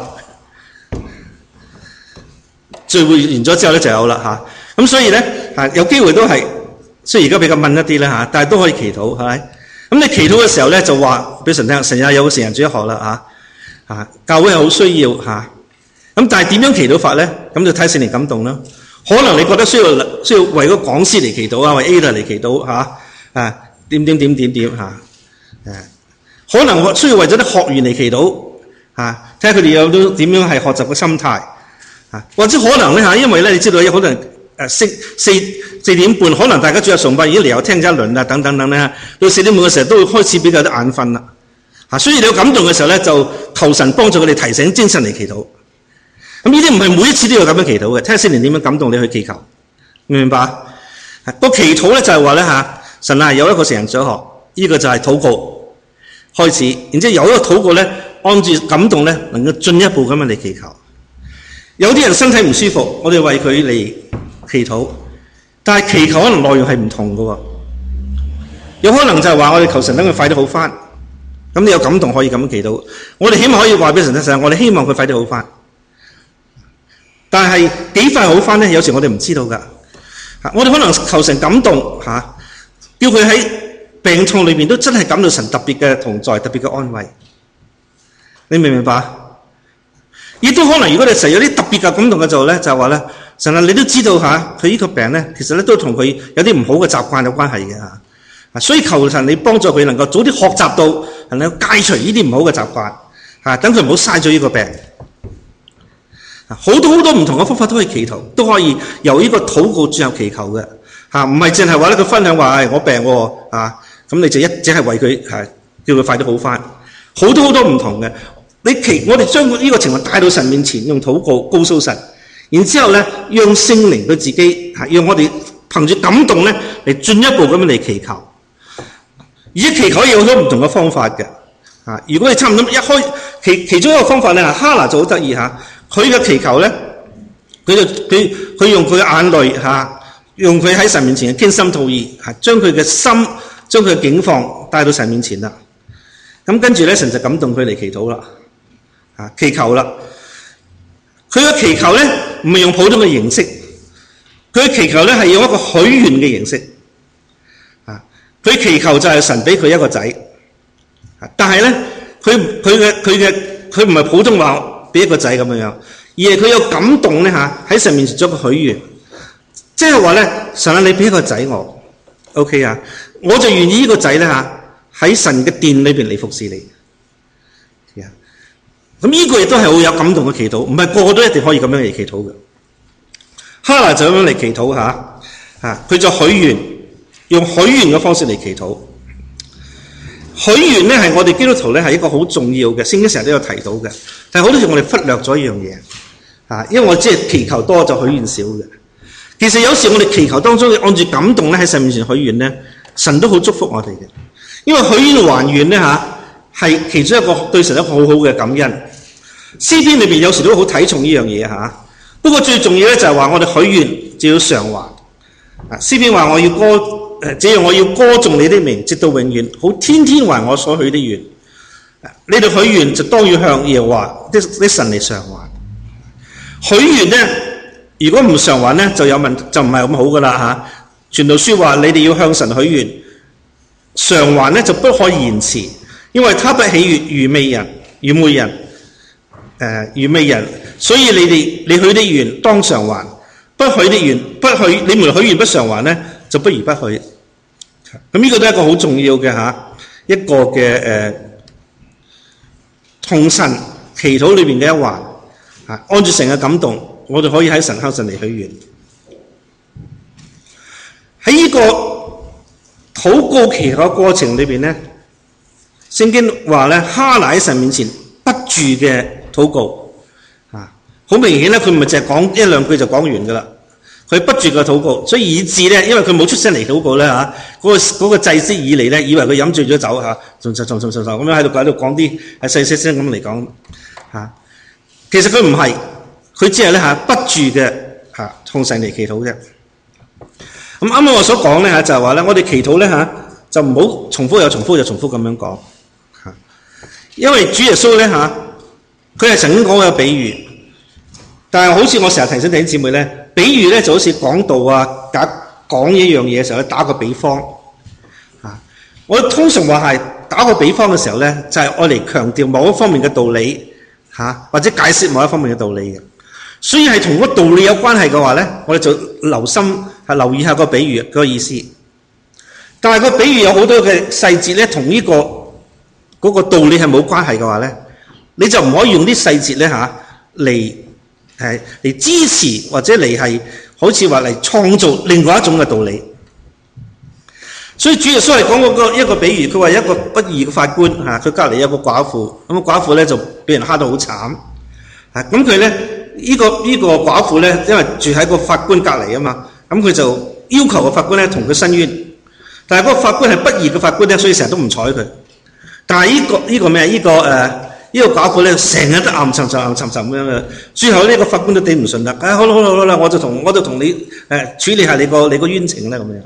聚會完咗之後咧就有啦嚇。咁所以咧嚇有機會都係，雖然而家比較悶一啲啦嚇，但係都可以祈禱係咪？咁你祈禱嘅時候咧就話俾神聽，神啊有個成人主日學啦嚇嚇，教會係好需要嚇。咁但係點樣祈禱法咧？咁就睇聖靈感動啦。可能你覺得需要需要為嗰個講師嚟祈禱啊，為 Ada 嚟祈禱嚇啊點點點點點嚇誒，可能需要為咗啲學員嚟祈禱嚇，睇下佢哋有啲點樣係學習嘅心態嚇，或者可能咧嚇，因為咧你知道有可能誒四四四點半，可能大家主日崇拜已經嚟有聽咗一輪啦，等等等咧，到四點半嘅時候都會開始比較啲眼瞓啦嚇，所以你有感動嘅時候咧，就求神幫助佢哋提醒精神嚟祈禱。咁呢啲唔係每一次都要咁樣祈禱嘅，睇下聖靈點樣感動你去祈求，明唔明白？個祈禱咧就係話咧嚇，神啊有一個成人主日學，呢、這個就係禱告開始，然之後有一個禱告咧按住感動咧，能夠進一步咁樣嚟祈求。有啲人身體唔舒服，我哋為佢嚟祈禱，但係祈求可能內容係唔同嘅喎。有可能就係話我哋求神等佢快啲好翻，咁你有感動可以咁樣祈禱。我哋起碼可以話俾神聽，神，我哋希望佢快啲好翻。但係幾快好翻咧？有時我哋唔知道㗎。我哋可能求神感動嚇、啊，叫佢喺病痛裏邊都真係感到神特別嘅同在、特別嘅安慰。你明唔明白？亦都可能，如果你實有啲特別嘅感動嘅時候咧，就係話咧，神啊，你都知道嚇，佢呢個病咧，其實咧都同佢有啲唔好嘅習慣有關係嘅嚇。啊，所以求神你幫助佢能夠早啲學習到，能夠戒除呢啲唔好嘅習慣嚇，等佢唔好嘥咗呢個病。好多好多唔同嘅方法都可以祈禱，都可以由呢個禱告轉入祈求嘅嚇，唔係淨係話咧佢分享話係我病喎啊，咁你就一只係為佢係叫佢快啲好翻。好多好多唔同嘅，你祈我哋將呢個情況帶到神面前，用禱告告訴神，然之後咧讓聖靈佢自己嚇，讓我哋憑住感動咧嚟進一步咁樣嚟祈求。而且祈求有好多唔同嘅方法嘅嚇，如果你差唔多一開其其中一個方法咧，哈拿就好得意嚇。佢嘅祈求咧，佢就佢佢用佢嘅眼淚嚇，用佢喺神面前嘅傾心吐意嚇，將佢嘅心將佢嘅境況帶到神面前啦。咁跟住咧，神就感動佢嚟祈禱啦，嚇祈求啦。佢嘅祈求咧唔係用普通嘅形式，佢嘅祈求咧係用一個許願嘅形式。啊，佢祈求就係神俾佢一個仔，但係咧佢佢嘅佢嘅佢唔係普通話。俾一個仔咁樣樣，而係佢有感動咧嚇，喺神面前做個許願，即係話咧，神啊，你俾一個仔我 ，OK 啊，我就願意呢個仔咧嚇喺神嘅殿裏邊嚟服侍你。啊，咁呢個亦都係好有感動嘅祈禱，唔係個個都一定可以咁樣嚟祈禱嘅。哈拿就咁樣嚟祈禱嚇，嚇佢就許願，用許願嘅方式嚟祈禱。許願咧係我哋基督徒咧係一個好重要嘅，聖經成日都有提到嘅，但係好多時我哋忽略咗一樣嘢，啊，因為我只係祈求多就許願少嘅。其實有時我哋祈求當中按住感動咧喺神面前許願咧，神都好祝福我哋嘅，因為許願還願咧嚇係其中一個對神一個好好嘅感恩。詩篇裏邊有時都好睇重呢樣嘢嚇，不過最重要咧就係話我哋許願就要償還。啊，詩篇話我要歌。誒，這樣我要歌頌你的名，直到永遠，好天天還我所許的願。你哋許願就當要向耶和華的的神嚟償還。許願咧，如果唔償還咧，就有問就唔係咁好噶啦嚇。傳道書話你哋要向神許願，償還咧就不可以延遲，因為他不喜悅愚昧人、愚昧人、誒、呃、愚昧人，所以你哋你許的願當償還，不許的願不許你們許願不償還咧，就不如不許。咁呢個都係一個好重要嘅嚇，一個嘅誒同神祈禱裏邊嘅一環嚇，按住神嘅感動，我哋可以喺神向神嚟許願。喺呢個禱告祈求嘅過程裏邊咧，聖經話咧，哈拿喺神面前不住嘅禱告嚇，好明顯咧，佢唔係淨係講一兩句就講完噶啦。佢不住嘅禱告，所以以致咧，因為佢冇出聲嚟禱告咧嚇，嗰、那個嗰、那個祭司以嚟咧，以為佢飲醉咗酒嚇，仲仲仲仲仲咁樣喺度喺度講啲係細細聲咁嚟講嚇。其實佢唔係，佢只係咧嚇不住嘅嚇同神嚟祈禱啫。咁啱啱我所講咧嚇就係話咧，我哋祈禱咧嚇就唔好重複又重複又重複咁樣講嚇，因為主耶穌咧嚇佢係曾經講過比喻，但係好似我成日提醒弟兄姊妹咧。比喻咧就好似講道啊，打講一樣嘢嘅時候咧，打個比方啊。我通常話係打個比方嘅時候咧，就係愛嚟強調某一方面嘅道理嚇、啊，或者解釋某一方面嘅道理嘅。所以係同嗰道理有關係嘅話咧，我哋就留心係留意下個比喻個意思。但係個比喻有好多嘅細節咧，同呢、這個嗰、那個道理係冇關係嘅話咧，你就唔可以用啲細節咧嚇嚟。啊係嚟支持或者嚟係好似話嚟創造另外一種嘅道理。所以主耶穌係講嗰個一個比喻，佢話一個不義嘅法官嚇，佢隔離有個寡婦，咁個寡婦咧就俾人蝦到好慘嚇，咁佢咧呢個呢個寡婦咧，因為住喺個法官隔離啊嘛，咁佢就要求個法官咧同佢申冤，但係嗰個法官係不義嘅法官咧，所以成日都唔睬佢。但係呢個呢個咩？呢個誒呢呢個寡婦咧成日都暗沉沉暗沉沉咁樣嘅，最後呢個法官都頂唔順啦，啊好啦好啦好啦，我就同我就同你誒、呃、處理下你個你個冤情啦咁樣。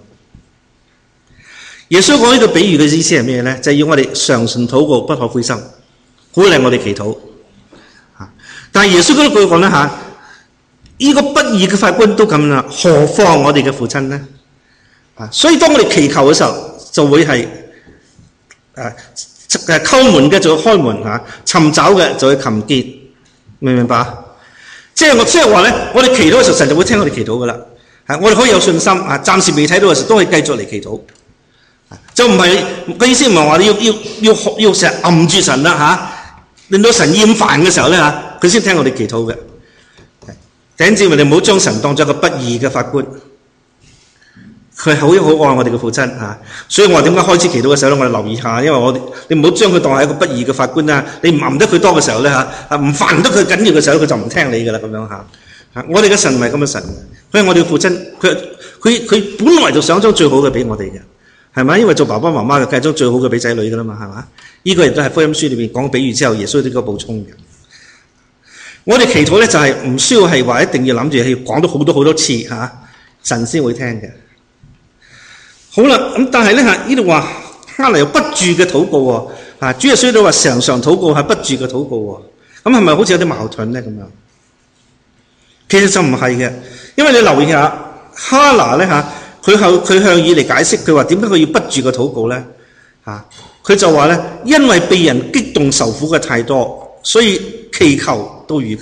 耶穌講呢個比喻嘅意思係咩咧？就係、是、要我哋常信禱告，不可灰心，鼓勵我哋祈禱。啊！但係耶穌嗰句講咧嚇，呢個不義嘅法官都咁啦，何況我哋嘅父親咧？啊！所以當我哋祈求嘅時候，就會係誒誒叩門嘅就會開門嚇，尋找嘅就會尋見，明唔明白？即係我即係話咧，我哋祈禱嘅時候，神就會聽我哋祈禱噶啦。嚇！我哋可以有信心啊！暫時未睇到嘅時候，都可以繼續嚟祈禱。就唔係個意思，唔係話你要要要要成日揞住神啦嚇，令到神厭煩嘅時候咧嚇，佢先聽我哋祈禱嘅。弟兄姊妹，你唔好將神當作一個不義嘅法官，佢係好好愛我哋嘅父親嚇。所以我話點解開始祈禱嘅時候咧，我哋留意下，因為我哋你唔好將佢當係一個不義嘅法官啦。你唔揞得佢多嘅時候咧嚇，啊唔煩得佢緊要嘅時候，佢就唔聽你噶啦咁樣嚇。嚇，我哋嘅神唔係咁嘅神，佢係我哋嘅父親，佢佢佢本來就想將最好嘅俾我哋嘅。係咪？因為做爸爸媽媽嘅，梗係將最好嘅俾仔女噶啦嘛，係嘛？呢、這個亦都係福音書裏邊講比喻之後，耶穌呢個補充嘅。我哋祈禱咧就係、是、唔需要係話一定要諗住係要講到好多好多次嚇、啊，神先會聽嘅。好啦，咁但係咧嚇呢度話哈拿有不住嘅禱告喎，啊主耶穌都話常常禱告係不住嘅禱告喎，咁係咪好似有啲矛盾咧咁樣？其實就唔係嘅，因為你留意下哈拿咧嚇。佢向佢向以利解釋，佢話點解佢要不住嘅禱告咧？嚇、啊，佢就話咧，因為被人激動受苦嘅太多，所以祈求到如今。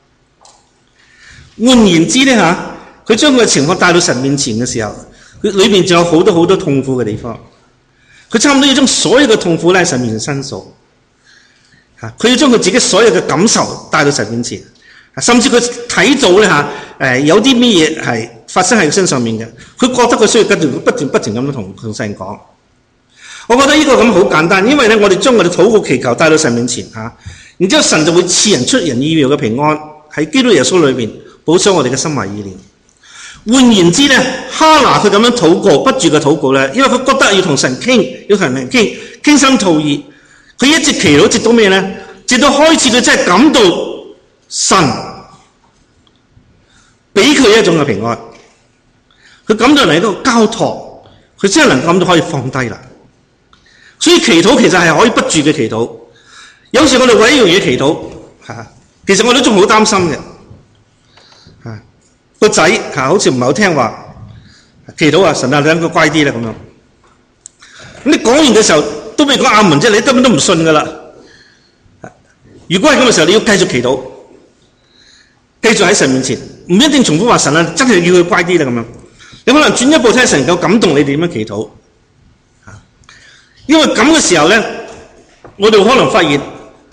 換言之咧嚇，佢將佢嘅情況帶到神面前嘅時候，佢裏邊仲有好多好多痛苦嘅地方。佢差唔多要將所有嘅痛苦咧喺神面前申訴。嚇、啊，佢要將佢自己所有嘅感受帶到神面前。甚至佢睇到咧嚇，誒有啲咩嘢係發生喺佢身上面嘅，佢覺得佢需要跟住不斷不斷咁樣同同神講。我覺得呢個咁好簡單，因為咧我哋將我哋禱告祈求帶到神面前嚇，然之後神就會賜人出人意料嘅平安喺基督耶穌裏邊保守我哋嘅心懷意念。換言之咧，哈拿佢咁樣禱告不住嘅禱告咧，因為佢覺得要同神傾，要同人傾，傾心吐意，佢一直祈禱直到咩咧？直到開始佢真係感到神俾佢一種嘅平安，佢感到嚟一個交託，佢真係能夠感到可以放低啦。所以祈禱其實係可以不住嘅祈禱。有時我哋為一樣嘢祈禱，嚇，其實我哋都仲好擔心嘅，嚇個仔嚇好似唔係好聽話，祈禱啊神啊，你等佢乖啲啦咁樣。咁你講完嘅時候都未講阿門啫，你根本都唔信噶啦。如果係咁嘅時候，你要繼續祈禱。繼續喺神面前，唔一定重複話神啊，真係要佢乖啲啦咁樣。你可能轉一步睇神夠感動你點樣祈禱，因為咁嘅時候咧，我哋可能發現，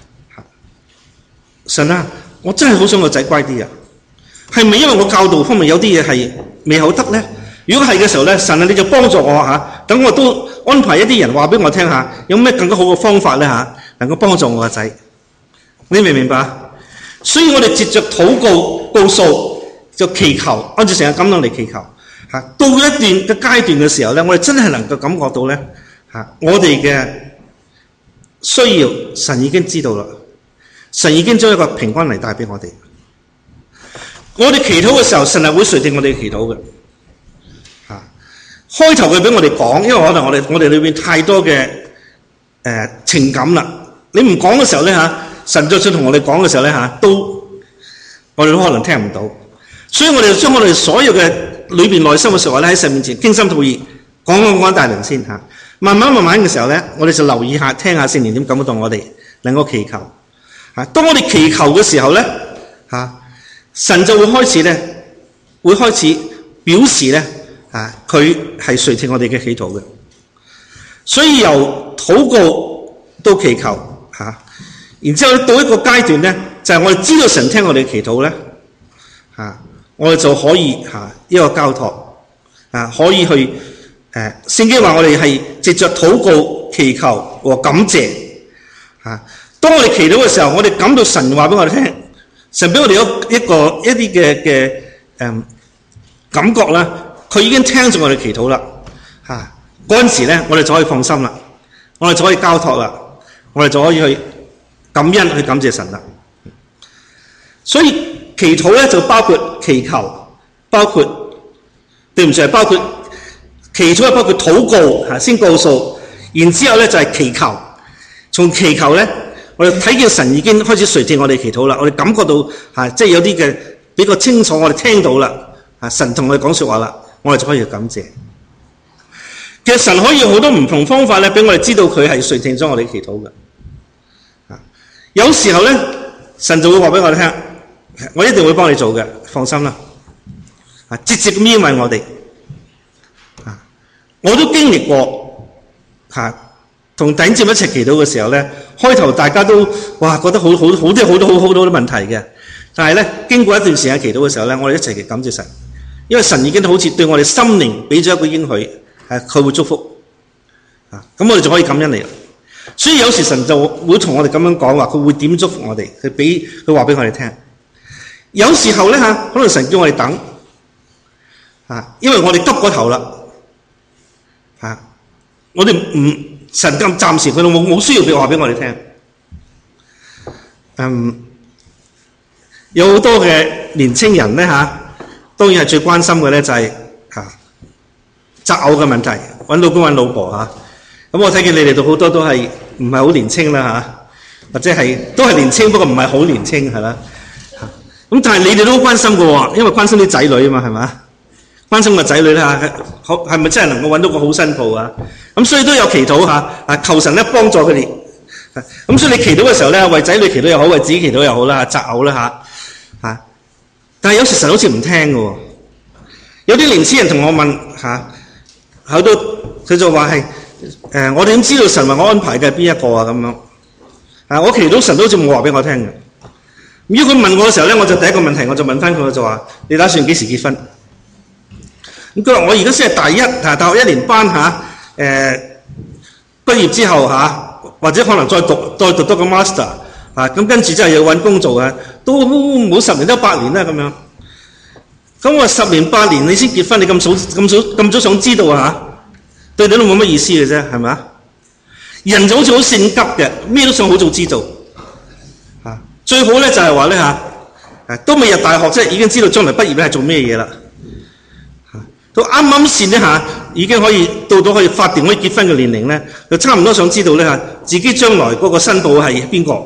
神啊，我真係好想個仔乖啲啊，係咪因為我教導方面有啲嘢係未好得咧？如果係嘅時候咧，神啊，你就幫助我嚇，等我都安排一啲人話俾我聽下，有咩更加好嘅方法咧嚇，能夠幫助我個仔。你明唔明白？所以我哋藉着禱告告訴就祈求，按照成日感動嚟祈求嚇。到一段嘅階段嘅時候咧，我哋真係能夠感覺到咧嚇，我哋嘅需要神已經知道啦，神已經將一個平安嚟帶俾我哋。我哋祈禱嘅時候，神係會垂聽我哋祈禱嘅嚇。開頭佢俾我哋講，因為可能我哋我哋裏邊太多嘅誒、呃、情感啦。你唔講嘅時候咧嚇，神就算同我哋講嘅時候咧嚇，都我哋都可能聽唔到，所以我哋就將我哋所有嘅裏邊內心嘅説話咧喺神面前傾心吐意講講講大輪先嚇，慢慢慢慢嘅時候咧，我哋就留意下聽下聖靈點感動我哋能夠祈求嚇。當我哋祈求嘅時候咧嚇，神就會開始咧會開始表示咧嚇，佢係垂聽我哋嘅祈禱嘅。所以由禱告到祈求嚇。然之後到一個階段咧，就係、是、我哋知道神聽我哋祈禱咧，嚇、啊，我哋就可以嚇、啊、一個交託，啊，可以去誒、啊、聖經話我哋係藉着禱告、祈求和感謝，嚇、啊。當我哋祈禱嘅時候，我哋感到神話俾我哋聽，神俾我哋一一個一啲嘅嘅誒感覺啦，佢已經聽咗我哋祈禱啦，嚇。嗰陣時咧，我哋就可以放心啦，我哋就可以交託啦，我哋就可以去感恩去感謝神啦。所以祈禱咧就包括祈求，包括對唔住係包括祈禱係包括禱告嚇，先告訴，然之後咧就係祈求。從祈求咧，我哋睇見神已經開始垂聽我哋祈禱啦，我哋感覺到嚇，即係有啲嘅比較清楚，我哋聽到啦嚇，神同我哋講説話啦，我哋就可以感謝。其實神可以用好多唔同方法咧，俾我哋知道佢係垂聽咗我哋祈禱嘅。有時候咧，神就會話俾我哋聽，我一定會幫你做嘅，放心啦。啊，直接咁因為我哋，啊，我都經歷過，嚇，同弟兄姊妹一齊祈禱嘅時候咧，開頭大家都哇覺得好好好多好多好好多問題嘅，但係咧經過一段時間祈禱嘅時候咧，我哋一齊嚟感謝神，因為神已經好似對我哋心靈俾咗一個應許，係佢會祝福，啊，咁我哋就可以感恩嚟啦。所以有時神就會同我哋咁樣講話，佢會點祝福我哋，佢俾佢話俾我哋聽。有時候咧嚇，可能神叫我哋等，啊，因為我哋急過頭啦，啊，我哋唔神咁暫時佢都冇冇需要俾話俾我哋聽。嗯，有好多嘅年青人咧嚇，當然係最關心嘅咧就係嚇擇偶嘅問題，揾老公揾老婆嚇。咁我睇見你哋都好多都係唔係好年青啦嚇，或者係都係年青，不過唔係好年青係啦。咁但係你哋都好關心嘅喎，因為關心啲仔女啊嘛，係嘛？關心個仔女啦嚇，好係咪真係能夠揾到個好新抱啊？咁所以都有祈禱嚇，啊求神咧幫助佢哋。咁所以你祈禱嘅時候咧，為仔女祈禱又好，為自己祈禱又好啦，擇偶啦嚇嚇。但係有時神好似唔聽嘅喎，有啲年輕人同我問嚇，好多佢就話係。誒、呃，我哋點知道神為我安排嘅係邊一個啊？咁樣啊，我祈禱神都好似冇話俾我聽嘅。如果佢問我嘅時候咧，我就第一個問題我就問翻佢，我就話：你打算幾時結婚？咁佢話：我而家先係大一啊，大學一年班嚇，誒、啊、畢業之後嚇、啊，或者可能再讀再讀多個 master 啊，咁跟住之後要揾工做啊，都冇十年都八年啦咁樣。咁我話十年八年你先結婚，你咁早咁早咁早想知道啊？對你都冇乜意思嘅啫，係咪啊？人就好似好性急嘅，咩都想好早知道。啊，最好咧就係話咧嚇，誒都未入大學即係已經知道將來畢業咧係做咩嘢啦。嚇，到啱啱先咧嚇，已經可以到到可以法定可以結婚嘅年齡咧，就差唔多想知道咧嚇，自己將來嗰個新抱係邊個。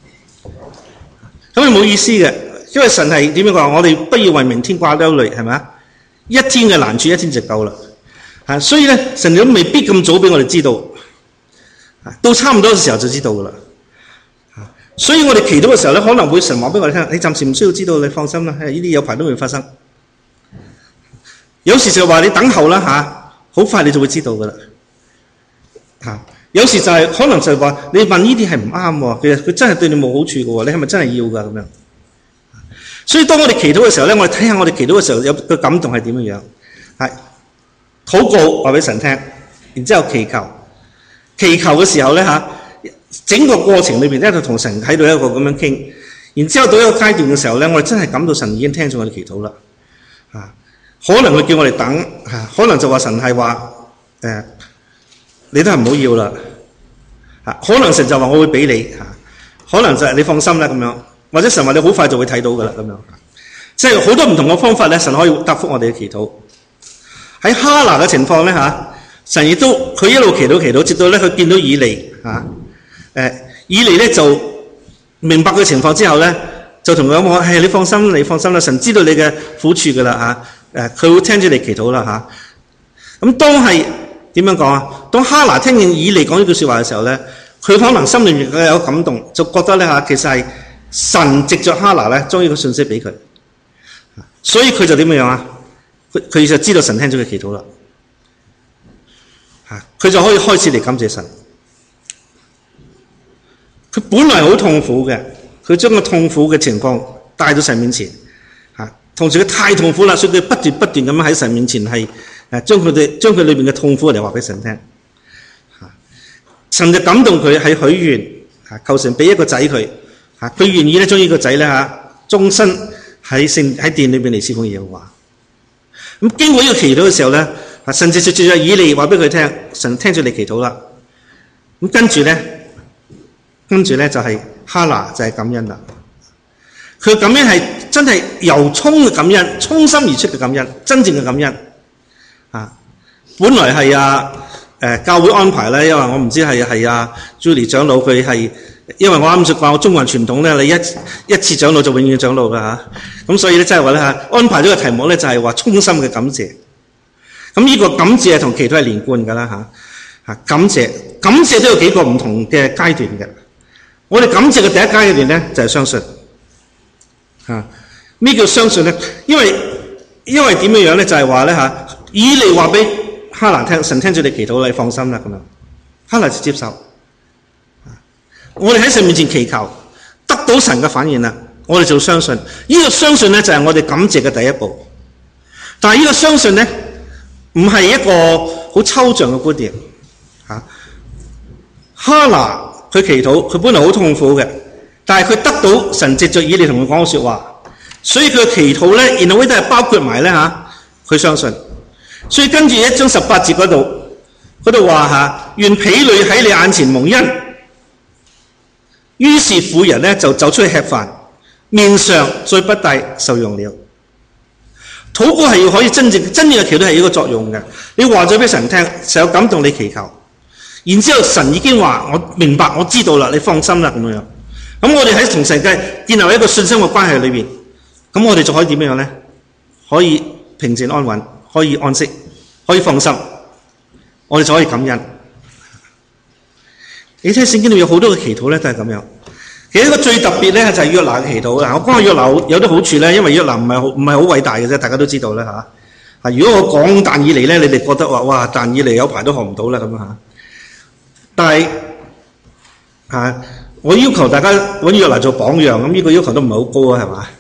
咁係冇意思嘅，因為神係點樣講？我哋不要為明天掛憂慮，係咪啊？一天嘅難處一天就夠啦。啊，所以咧，神都未必咁早俾我哋知道，啊，到差唔多嘅時候就知道噶啦。啊，所以我哋祈禱嘅時候咧，可能會神話俾我哋聽，你暫時唔需要知道，你放心啦，呢啲有排都會發生。有時就話你等候啦嚇，好快你就會知道噶啦。嚇，有時就係可能就係話你問呢啲係唔啱喎，其實佢真係對你冇好處嘅喎，你係咪真係要㗎咁樣？所以當我哋祈禱嘅時候咧，我哋睇下我哋祈禱嘅時候有個感動係點樣樣，係。禱告話俾神聽，然之後祈求，祈求嘅時候咧嚇，整個過程裏邊咧就同神喺度一個咁樣傾，然之後到一個階段嘅時候咧，我哋真係感到神已經聽咗我哋祈禱啦，嚇，可能佢叫我哋等嚇，可能就話神係話誒，你都係唔好要啦，嚇，可能神就話我會俾你嚇，可能就係你放心啦咁樣，或者神話你好快就會睇到噶啦咁樣，即係好多唔同嘅方法咧，神可以答覆我哋嘅祈禱。喺哈拿嘅情況咧嚇，神亦都佢一路祈禱祈禱，直到咧佢見到以利嚇，誒以利咧就明白佢嘅情況之後咧，就同佢講話：係你放心，你放心啦，神知道你嘅苦處噶啦嚇，誒佢會聽住你祈禱啦嚇。咁當係點樣講啊？當哈拿聽見以利講呢句説話嘅時候咧，佢可能心裏面有感動，就覺得咧嚇，其實係神藉著哈拿咧將呢個信息俾佢，所以佢就點樣啊？佢佢就知道神聽咗佢祈禱啦，嚇佢就可以開始嚟感謝神。佢本來好痛苦嘅，佢將個痛苦嘅情況帶到神面前，嚇同時佢太痛苦啦，所以佢不斷不斷咁樣喺神面前係誒將佢哋將佢裏邊嘅痛苦嚟話俾神聽，嚇神就感動佢喺許願嚇求神俾一個仔佢，嚇佢願意咧將呢個仔咧嚇終身喺聖喺殿裏邊嚟侍奉耶和華。咁經過呢個祈禱嘅時候咧，啊神直接藉著以利話俾佢聽，神聽咗你祈禱啦。咁跟住咧，跟住咧就係哈拿就係感恩啦。佢感恩係真係由衷嘅感恩，衷心而出嘅感恩，真正嘅感恩啊！本來係啊誒教會安排咧，因為我唔知係係啊 Julie 長老佢係，因為我啱先講我中國人傳統咧，你一一次長老就永遠長老㗎嚇，咁所以咧即係話咧嚇安排咗個題目咧就係話衷心嘅感謝。咁呢個感謝同祈禱係連貫㗎啦嚇嚇感謝感謝都有幾個唔同嘅階段嘅。我哋感謝嘅第一階段咧就係相信。啊！咩叫相信咧？因為因為點樣樣咧？就係話咧嚇，以利話俾哈拿聽，神聽咗你祈禱，你放心啦咁樣。哈拿就接受。啊、我哋喺神面前祈求，得到神嘅反應啦，我哋就相信。呢、這個相信咧就係我哋感謝嘅第一步。但係呢個相信咧，唔係一個好抽象嘅觀點。嚇、啊！哈拿佢祈禱，佢本來好痛苦嘅。但係佢得到神藉著以利同佢講嘅說話，所以佢嘅祈禱咧，然後都係包括埋咧嚇，佢相信。所以跟住一章十八節嗰度，嗰度話嚇，願婢女喺你眼前蒙恩。於是婦人咧就走出去吃飯，面上再不帶愁容了。禱告係要可以真正真正嘅祈禱係一個作用嘅。你話咗俾神聽，神有感動你祈求，然之後神已經話我明白，我知道啦，你放心啦咁樣。咁我哋喺同神界建立一個信心嘅關係裏邊，咁我哋就可以點樣呢？可以平靜安穩，可以安息，可以放心，我哋就可以感恩。你睇聖經裏有好多嘅祈禱咧，都係咁樣。其實一個最特別咧就係約拿嘅祈禱啦。我講下約拿有啲好處咧，因為約拿唔係好唔係好偉大嘅啫，大家都知道啦嚇。啊，如果我講但以理咧，你哋覺得話哇，但以理有排都學唔到啦咁嚇。但係啊。我要求大家揾約拿做榜樣，咁呢個要求都唔係好高啊，係嘛？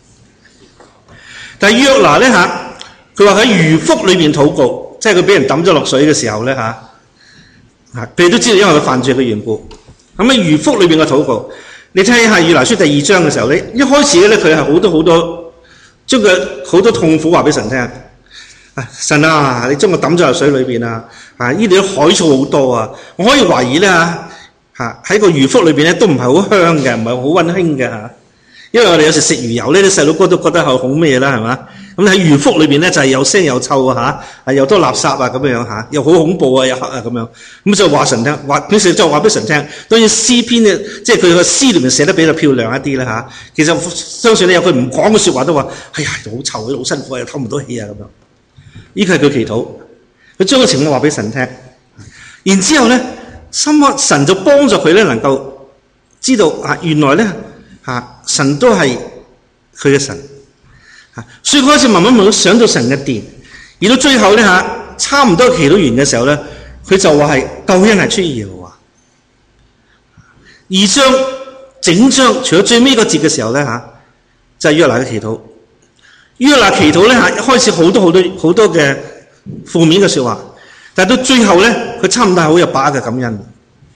但係約拿咧嚇，佢話喺魚腹裏邊禱告，即係佢俾人抌咗落水嘅時候咧嚇，嚇佢哋都知道因為佢犯罪嘅緣故。咁喺魚腹裏邊嘅禱告，你睇下約拿書第二章嘅時候咧，一開始咧佢係好多好多將佢好多痛苦話俾神聽。啊神啊，你將我抌咗落水裏邊啊！啊呢度啲海草好多啊，我可以懷疑咧嚇。嚇喺個魚腹裏邊咧都唔係好香嘅，唔係好溫馨嘅嚇。因為我哋有時食魚油咧，啲細佬哥都覺得係好咩啦，係嘛？咁喺魚腹裏邊咧就係又腥又臭啊嚇，係又多垃圾啊咁樣嚇，又好恐怖啊又黑啊咁樣。咁就話神聽，話佢成日就話俾神聽。當然詩篇嘅即係佢個詩裏面寫得比較漂亮一啲啦嚇。其實相信你有佢唔講嘅説話都話，哎呀好臭，好辛苦啊，又唞唔到氣啊咁樣。呢個係佢祈禱，佢將個情況話俾神聽。然之後咧。深刻神就幫助佢咧，能夠知道啊，原來咧嚇、啊、神都係佢嘅神嚇、啊，所以開始慢慢慢慢想到神嘅殿，而到最後咧嚇、啊，差唔多祈禱完嘅時候咧，佢就話係救恩係出於耶和華。二章整章除咗最尾個節嘅時候咧嚇、啊，就係、是、約拿嘅祈禱。約拿祈禱咧嚇，一開始好多好多好多嘅負面嘅説話。但到最後咧，佢差唔多係好有把握嘅感恩。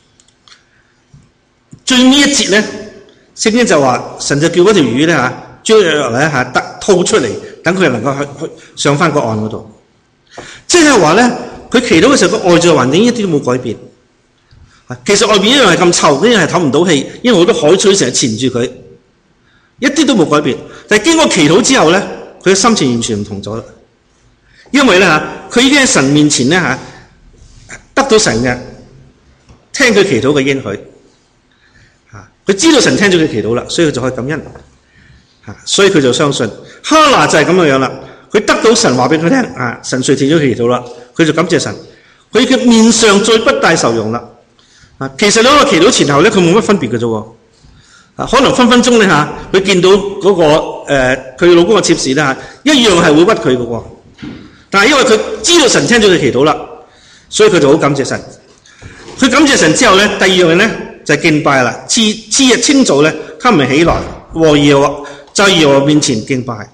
最尾一節咧，聖經就話神就叫嗰條魚咧嚇，將約拿咧嚇得吐出嚟，等佢能夠去去上翻個岸嗰度。即係話咧，佢祈禱嘅時候，個外在環境一啲都冇改變。其實外邊一樣係咁臭，一樣係唞唔到氣，因為好多海水成日纏住佢，一啲都冇改變。但係經過祈禱之後咧，佢嘅心情完全唔同咗啦。因為咧嚇，佢已經喺神面前咧嚇得到神嘅聽佢祈禱嘅應許嚇，佢知道神聽咗佢祈禱啦，所以佢就可以感恩嚇，所以佢就相信。哈拿就係咁樣樣啦，佢得到神話俾佢聽啊，神垂聽咗佢祈禱啦，佢就感謝神，佢嘅面上再不帶愁容啦啊。其實兩個祈禱前後咧，佢冇乜分別嘅啫喎啊，可能分分鐘咧嚇，佢見到嗰、那個誒佢、呃、老公嘅妾侍咧嚇，一樣係會屈佢嘅喎。但係因為佢知道神聽咗佢祈禱啦，所以佢就好感謝神。佢感謝神之後咧，第二樣嘢咧就係、是、敬拜啦。次次日清早咧，他們起來和耶和華在耶和華面前敬拜，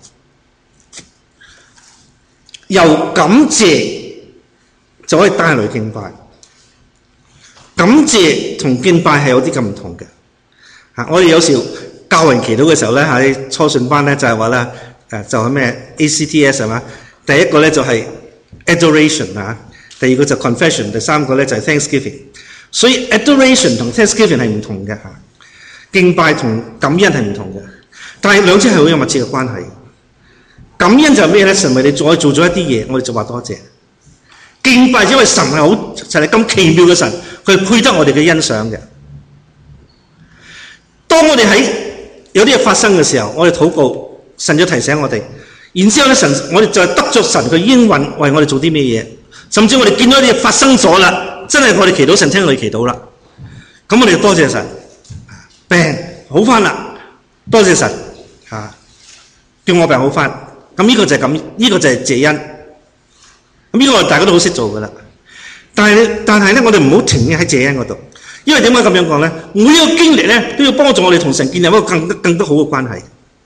由感謝就可以帶來敬拜。感謝同敬拜係有啲咁唔同嘅。嚇，我哋有時教人祈禱嘅時候咧，喺初信班咧就係話咧，誒就係咩 A C T S 係嘛？第一個咧就係 adoration 啊，第二個就 confession， 第三個咧就係 thanksgiving。所以 adoration 同 thanksgiving 係唔同嘅嚇。 敬拜同感恩係唔同嘅，但係兩者係好有密切嘅關係。感恩就係咩咧？神為你做做咗一啲嘢，我哋就話多謝。敬拜因為神係好就係咁奇妙嘅神，佢係配得我哋嘅欣賞嘅。當我哋喺有啲嘢發生嘅時候，我哋禱告，神就提醒我哋。然之後咧，神我哋就係得着神嘅應允，為我哋做啲咩嘢？甚至我哋見到啲嘢發生咗啦，真係我哋祈禱，神聽我哋祈禱啦。咁我哋就多謝神，病好翻啦，多謝神嚇，叫我病好翻。咁呢個就係咁，呢個就係謝恩。咁呢個大家都好識做噶啦。但係但係咧，我哋唔好停喺謝恩嗰度，因為點解咁樣講咧？每一個經歷咧，都要幫助我哋同神建立一個更更多好嘅關係。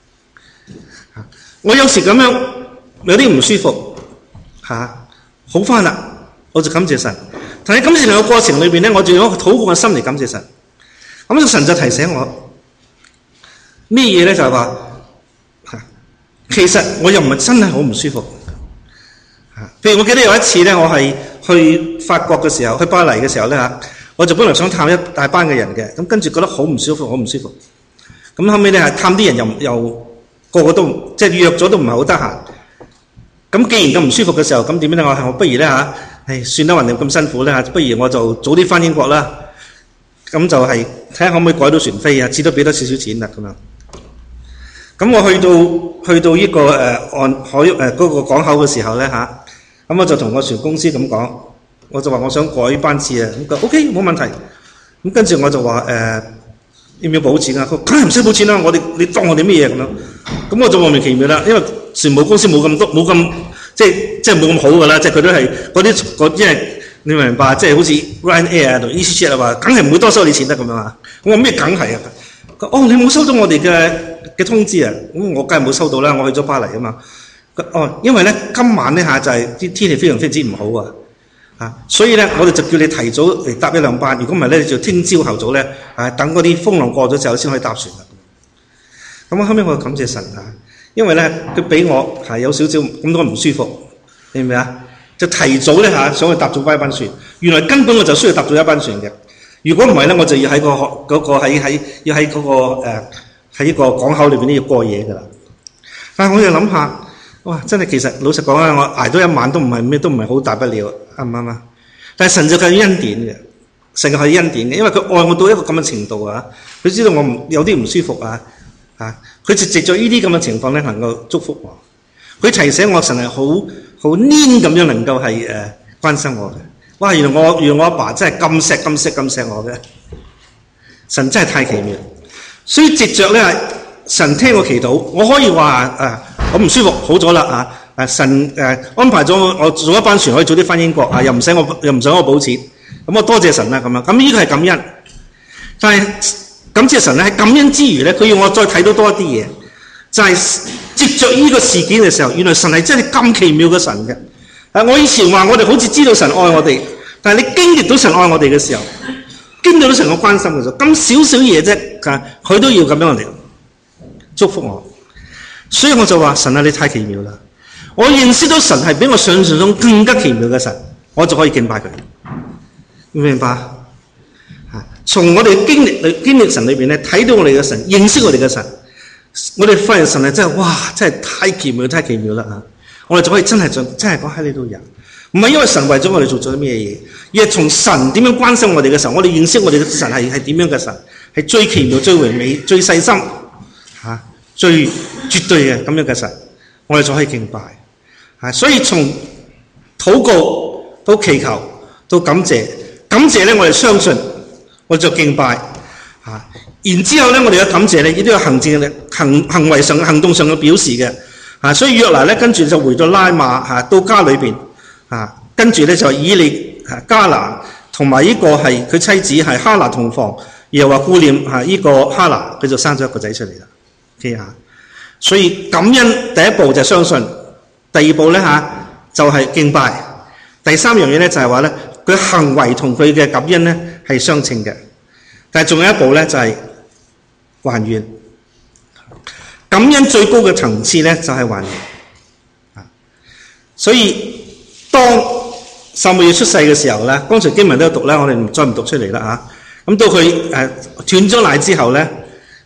我有時咁樣有啲唔舒服嚇，好翻啦，我就感謝神。但係感謝神嘅過程裏邊咧，我仲有一個禱告嘅心嚟感謝神。咁神就提醒我咩嘢咧？就係話嚇，其實我又唔係真係好唔舒服嚇。譬如我記得有一次咧，我係去法國嘅時候，去巴黎嘅時候咧嚇，我就本來想探一大班嘅人嘅，咁跟住覺得好唔舒服，好唔舒服。咁後尾咧係探啲人又又。個個都即係約咗都唔係好得閒，咁既然咁唔舒服嘅時候，咁點樣咧？我我不如咧嚇，唉算啦，人哋咁辛苦咧嚇，不如我就早啲翻英國啦。咁就係睇下可唔可以改到船飛啊，至多俾多少少錢啦咁樣。咁我去到去到呢、這個誒岸、呃、海誒嗰、呃那個港口嘅時候咧嚇，咁我就同個船公司咁講，我就話我想改班次啊，咁佢 OK 冇問題。咁跟住我就話誒。呃要唔要補錢啊？佢梗係唔使補錢啦！我哋你當我哋咩嘢咁樣？咁我就莫名其妙啦，因為船務公司冇咁多，冇咁即係即係冇咁好噶啦，即係佢都係嗰啲嗰即係你明唔明白？即係好似 Ryanair 同 EasyJet 啊話，梗係唔會多收你錢得咁樣啊！我話咩梗係啊？哦，你冇收到我哋嘅嘅通知啊？咁我梗係冇收到啦，我去咗巴黎啊嘛。哦，因為咧今晚咧嚇就係啲天氣非常非常之唔好啊！啊，所以咧，我哋就叫你提早嚟搭一兩班。如果唔係咧，你就聽朝後早咧，啊，等嗰啲風浪過咗之後先可以搭船啦。咁啊，後尾我就感謝神啊，因為咧佢俾我係有少少咁多唔舒服，明唔明啊？就提早咧嚇，想去搭早班一班船。原來根本我就需要搭早一班船嘅。如果唔係咧，我就要喺、嗰個嗰、嗰個喺喺要喺嗰、嗰個誒喺呢個港口裏邊咧要過夜㗎啦。但係我又諗下。哇！真係其實老實講啊，我捱多一晚都唔係咩，都唔係好大不了，啱唔啱啊？但係神就係恩典嘅，神就係恩典嘅，因為佢愛我到一個咁嘅程度啊！佢知道我唔有啲唔舒服啊，啊！佢就藉著呢啲咁嘅情況咧，能夠祝福我。佢提醒我，神係好好黏咁樣能夠係誒、呃、關心我嘅。哇！原來我原來我阿爸，爸真係咁錫咁錫咁錫我嘅，神真係太奇妙。所以藉著咧，神聽我祈禱，我可以話誒。啊我唔舒服，好咗啦啊！誒神誒、啊、安排咗我做一班船可以早啲翻英國啊，又唔使我又唔使我補錢，咁我多謝神啦咁樣。咁呢個係感恩，但係感謝神咧喺感恩之餘咧，佢要我再睇到多一啲嘢，就係、是、藉著呢個事件嘅時候，原來神係真係咁奇妙嘅神嘅。誒、啊，我以前話我哋好似知道神愛我哋，但係你經歷到神愛我哋嘅時候，經歷到神嘅關心嘅時候，咁少少嘢啫，佢、啊、都要咁樣嚟祝福我。所以我就話神啊，你太奇妙啦！我認識到神係比我想象中更加奇妙嘅神，我就可以敬拜佢。明唔明白？吓，從我哋經歷裏經歷神裏邊咧，睇到我哋嘅神，認識我哋嘅神，我哋發現神係真係哇，真係太奇妙，太奇妙啦吓！我哋就可以真係真真係講喺呢度人，唔係因為神為咗我哋做咗啲咩嘢，而係從神點樣關心我哋嘅時候，我哋認識我哋嘅神係係點樣嘅神，係最奇妙、最唯美、最細心吓。最絕對嘅咁樣嘅神，我哋就可以敬拜，啊！所以從禱告到祈求到感謝，感謝咧我哋相信，我哋就敬拜，啊！然之後咧我哋嘅感謝咧亦都有行政嘅行行為上、行動上嘅表示嘅，啊！所以約拿咧跟住就回到拉馬嚇、啊、到家裏邊，啊！跟住咧就以利啊迦拿同埋呢個係佢妻子係哈拿同房，又話顧念嚇呢個哈拿，佢就生咗一個仔出嚟啦。Okay, 所以感恩第一步就係相信，第二步咧嚇就係敬拜，第三樣嘢咧就係話咧佢行為同佢嘅感恩咧係相稱嘅，但係仲有一步咧就係還願。感恩最高嘅層次咧就係還願啊！所以當撒母耳出世嘅時候咧，剛才經文都有讀啦，我哋再唔讀出嚟啦嚇。咁到佢誒斷咗奶之後咧。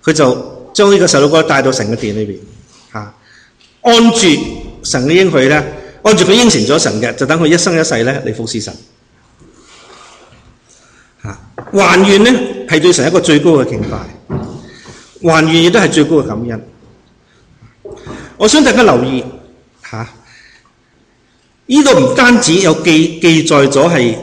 佢就將呢個細路哥帶到神嘅殿裏邊，嚇，按住神嘅應許咧，按住佢應承咗神嘅，就等佢一生一世咧嚟服侍神。嚇，還願咧係對神一個最高嘅敬拜，還願亦都係最高嘅感恩。我想大家留意嚇，呢度唔單止有記記載咗係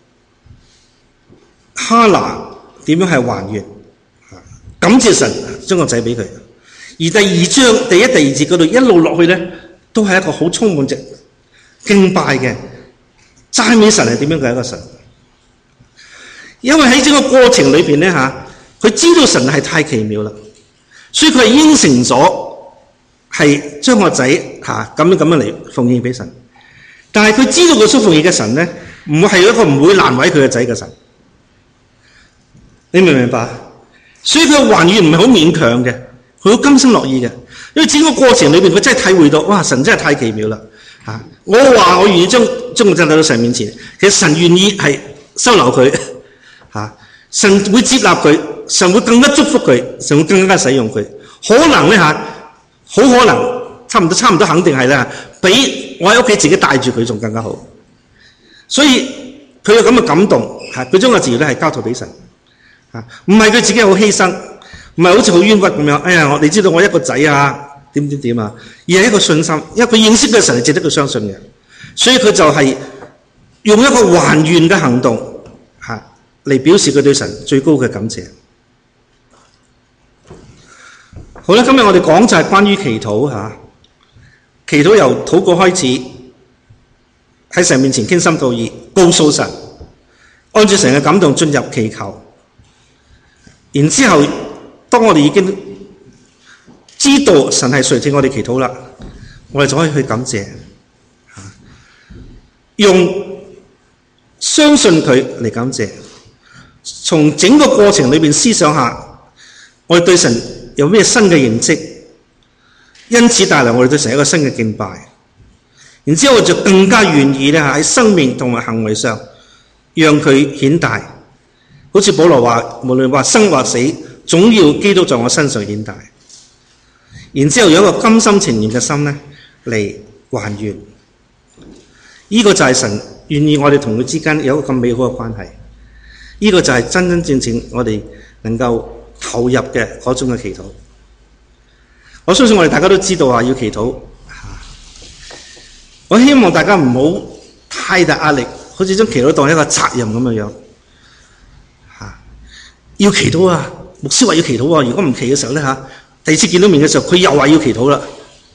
哈拿點樣係還願，感謝神將個仔俾佢。而第二章第一、第二節嗰度一路落去咧，都係一個好充滿着敬拜嘅讚美神係點樣嘅一個神。因為喺整個過程裏邊咧嚇，佢知道神係太奇妙啦，所以佢係應承咗係將個仔嚇咁樣咁樣嚟奉獻俾神。但係佢知道佢所奉獻嘅神咧，唔會係一個唔會難為佢嘅仔嘅神。你明唔明白？所以佢嘅還願唔係好勉強嘅，佢好甘心樂意嘅。因為整個過程裏邊，佢真係體會到，哇！神真係太奇妙啦嚇！我話我願意將將個仔帶到神面前，其實神願意係收留佢嚇，神會接納佢，神會更加祝福佢，神會更加使用佢。可能咧嚇，好可能差唔多差唔多肯定係啦，比我喺屋企自己帶住佢仲更加好。所以佢有咁嘅感動嚇，佢將個自由咧係交託俾神。唔係佢自己好犧牲，唔係好似好冤屈咁樣。哎呀，我你知道我一個仔啊，點點點啊，而係一個信心，因為佢認識嘅神係值得佢相信嘅，所以佢就係用一個還願嘅行動嚇嚟表示佢對神最高嘅感謝。好啦，今日我哋講就係關於祈禱嚇，祈禱由禱告開始，喺神面前傾心吐意，告訴神，按照神嘅感動進入祈求。然之後，當我哋已經知道神係垂聽我哋祈禱啦，我哋就可以去感謝，用相信佢嚟感謝。從整個過程裏邊思想下，我哋對神有咩新嘅認識，因此帶來我哋對神一個新嘅敬拜。然之後我就更加願意咧喺生命同埋行為上，讓佢顯大。好似保羅話，無論話生或死，總要基督在我身上顯大。然之後有一個甘心情願嘅心咧嚟還願，呢、這個就係神願意我哋同佢之間有一個咁美好嘅關係。呢、這個就係真真正正我哋能夠投入嘅嗰種嘅祈禱。我相信我哋大家都知道啊，要祈禱。我希望大家唔好太大壓力，好似將祈禱當一個責任咁嘅樣。要祈禱啊！牧師話要祈禱啊！如果唔祈嘅時候咧嚇，第二次見到面嘅時候，佢又話要祈禱啦。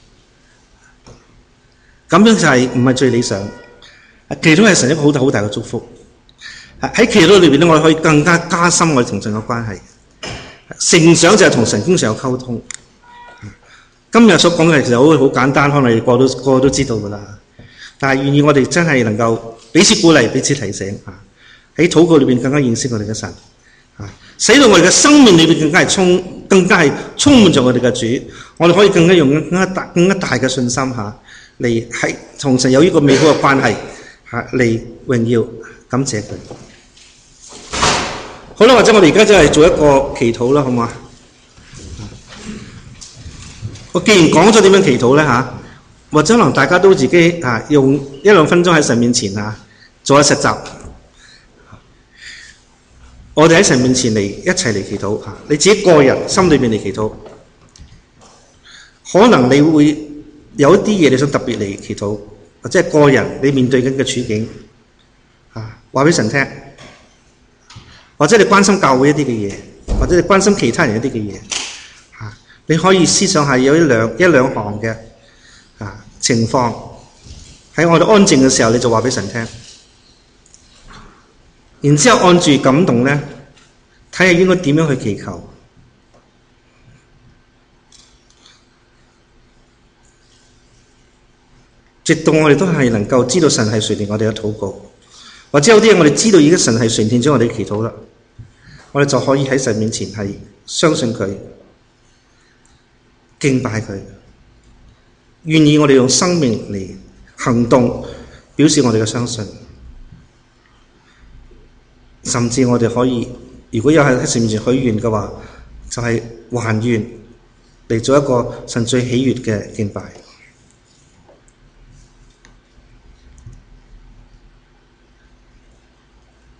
咁樣就係唔係最理想。祈禱係神一個好大好大嘅祝福。喺祈禱裏邊咧，我哋可以更加加深我哋同神嘅關係。成長就係同神經常有溝通。今日所講嘅其實好好簡單，可能你個個都個個都知道噶啦。但係願意我哋真係能夠彼此鼓勵、彼此提醒嚇，喺禱告裏邊更加認識我哋嘅神。使到我哋嘅生命裏邊更加係充，更加係充滿咗我哋嘅主，我哋可以更加用更加大、更加大嘅信心嚇嚟係同神有呢個美好嘅關係嚇嚟榮耀感謝佢。好啦，或者我哋而家真係做一個祈禱啦，好唔好啊？我既然講咗點樣祈禱咧嚇，或者可能大家都自己嚇用一兩分鐘喺神面前嚇做下實習。我哋喺神面前嚟一齊嚟祈禱嚇，你自己個人心裏邊嚟祈禱，可能你會有一啲嘢你想特別嚟祈禱，或者係個人你面對緊嘅處境嚇，話俾神聽，或者你關心教會一啲嘅嘢，或者你關心其他人一啲嘅嘢嚇，你可以思想下有一兩一兩項嘅嚇情況，喺我哋安靜嘅時候你就話俾神聽。然之後按住感動咧，睇下應該點樣去祈求，直到我哋都係能夠知道神係垂聽我哋嘅禱告，或者有啲嘢我哋知道已經神係垂聽咗我哋嘅祈禱啦，我哋就可以喺神面前係相信佢、敬拜佢，願意我哋用生命嚟行動表示我哋嘅相信。甚至我哋可以，如果有喺神面前許願嘅話， 就係還願嚟做一個神最喜悅嘅敬拜。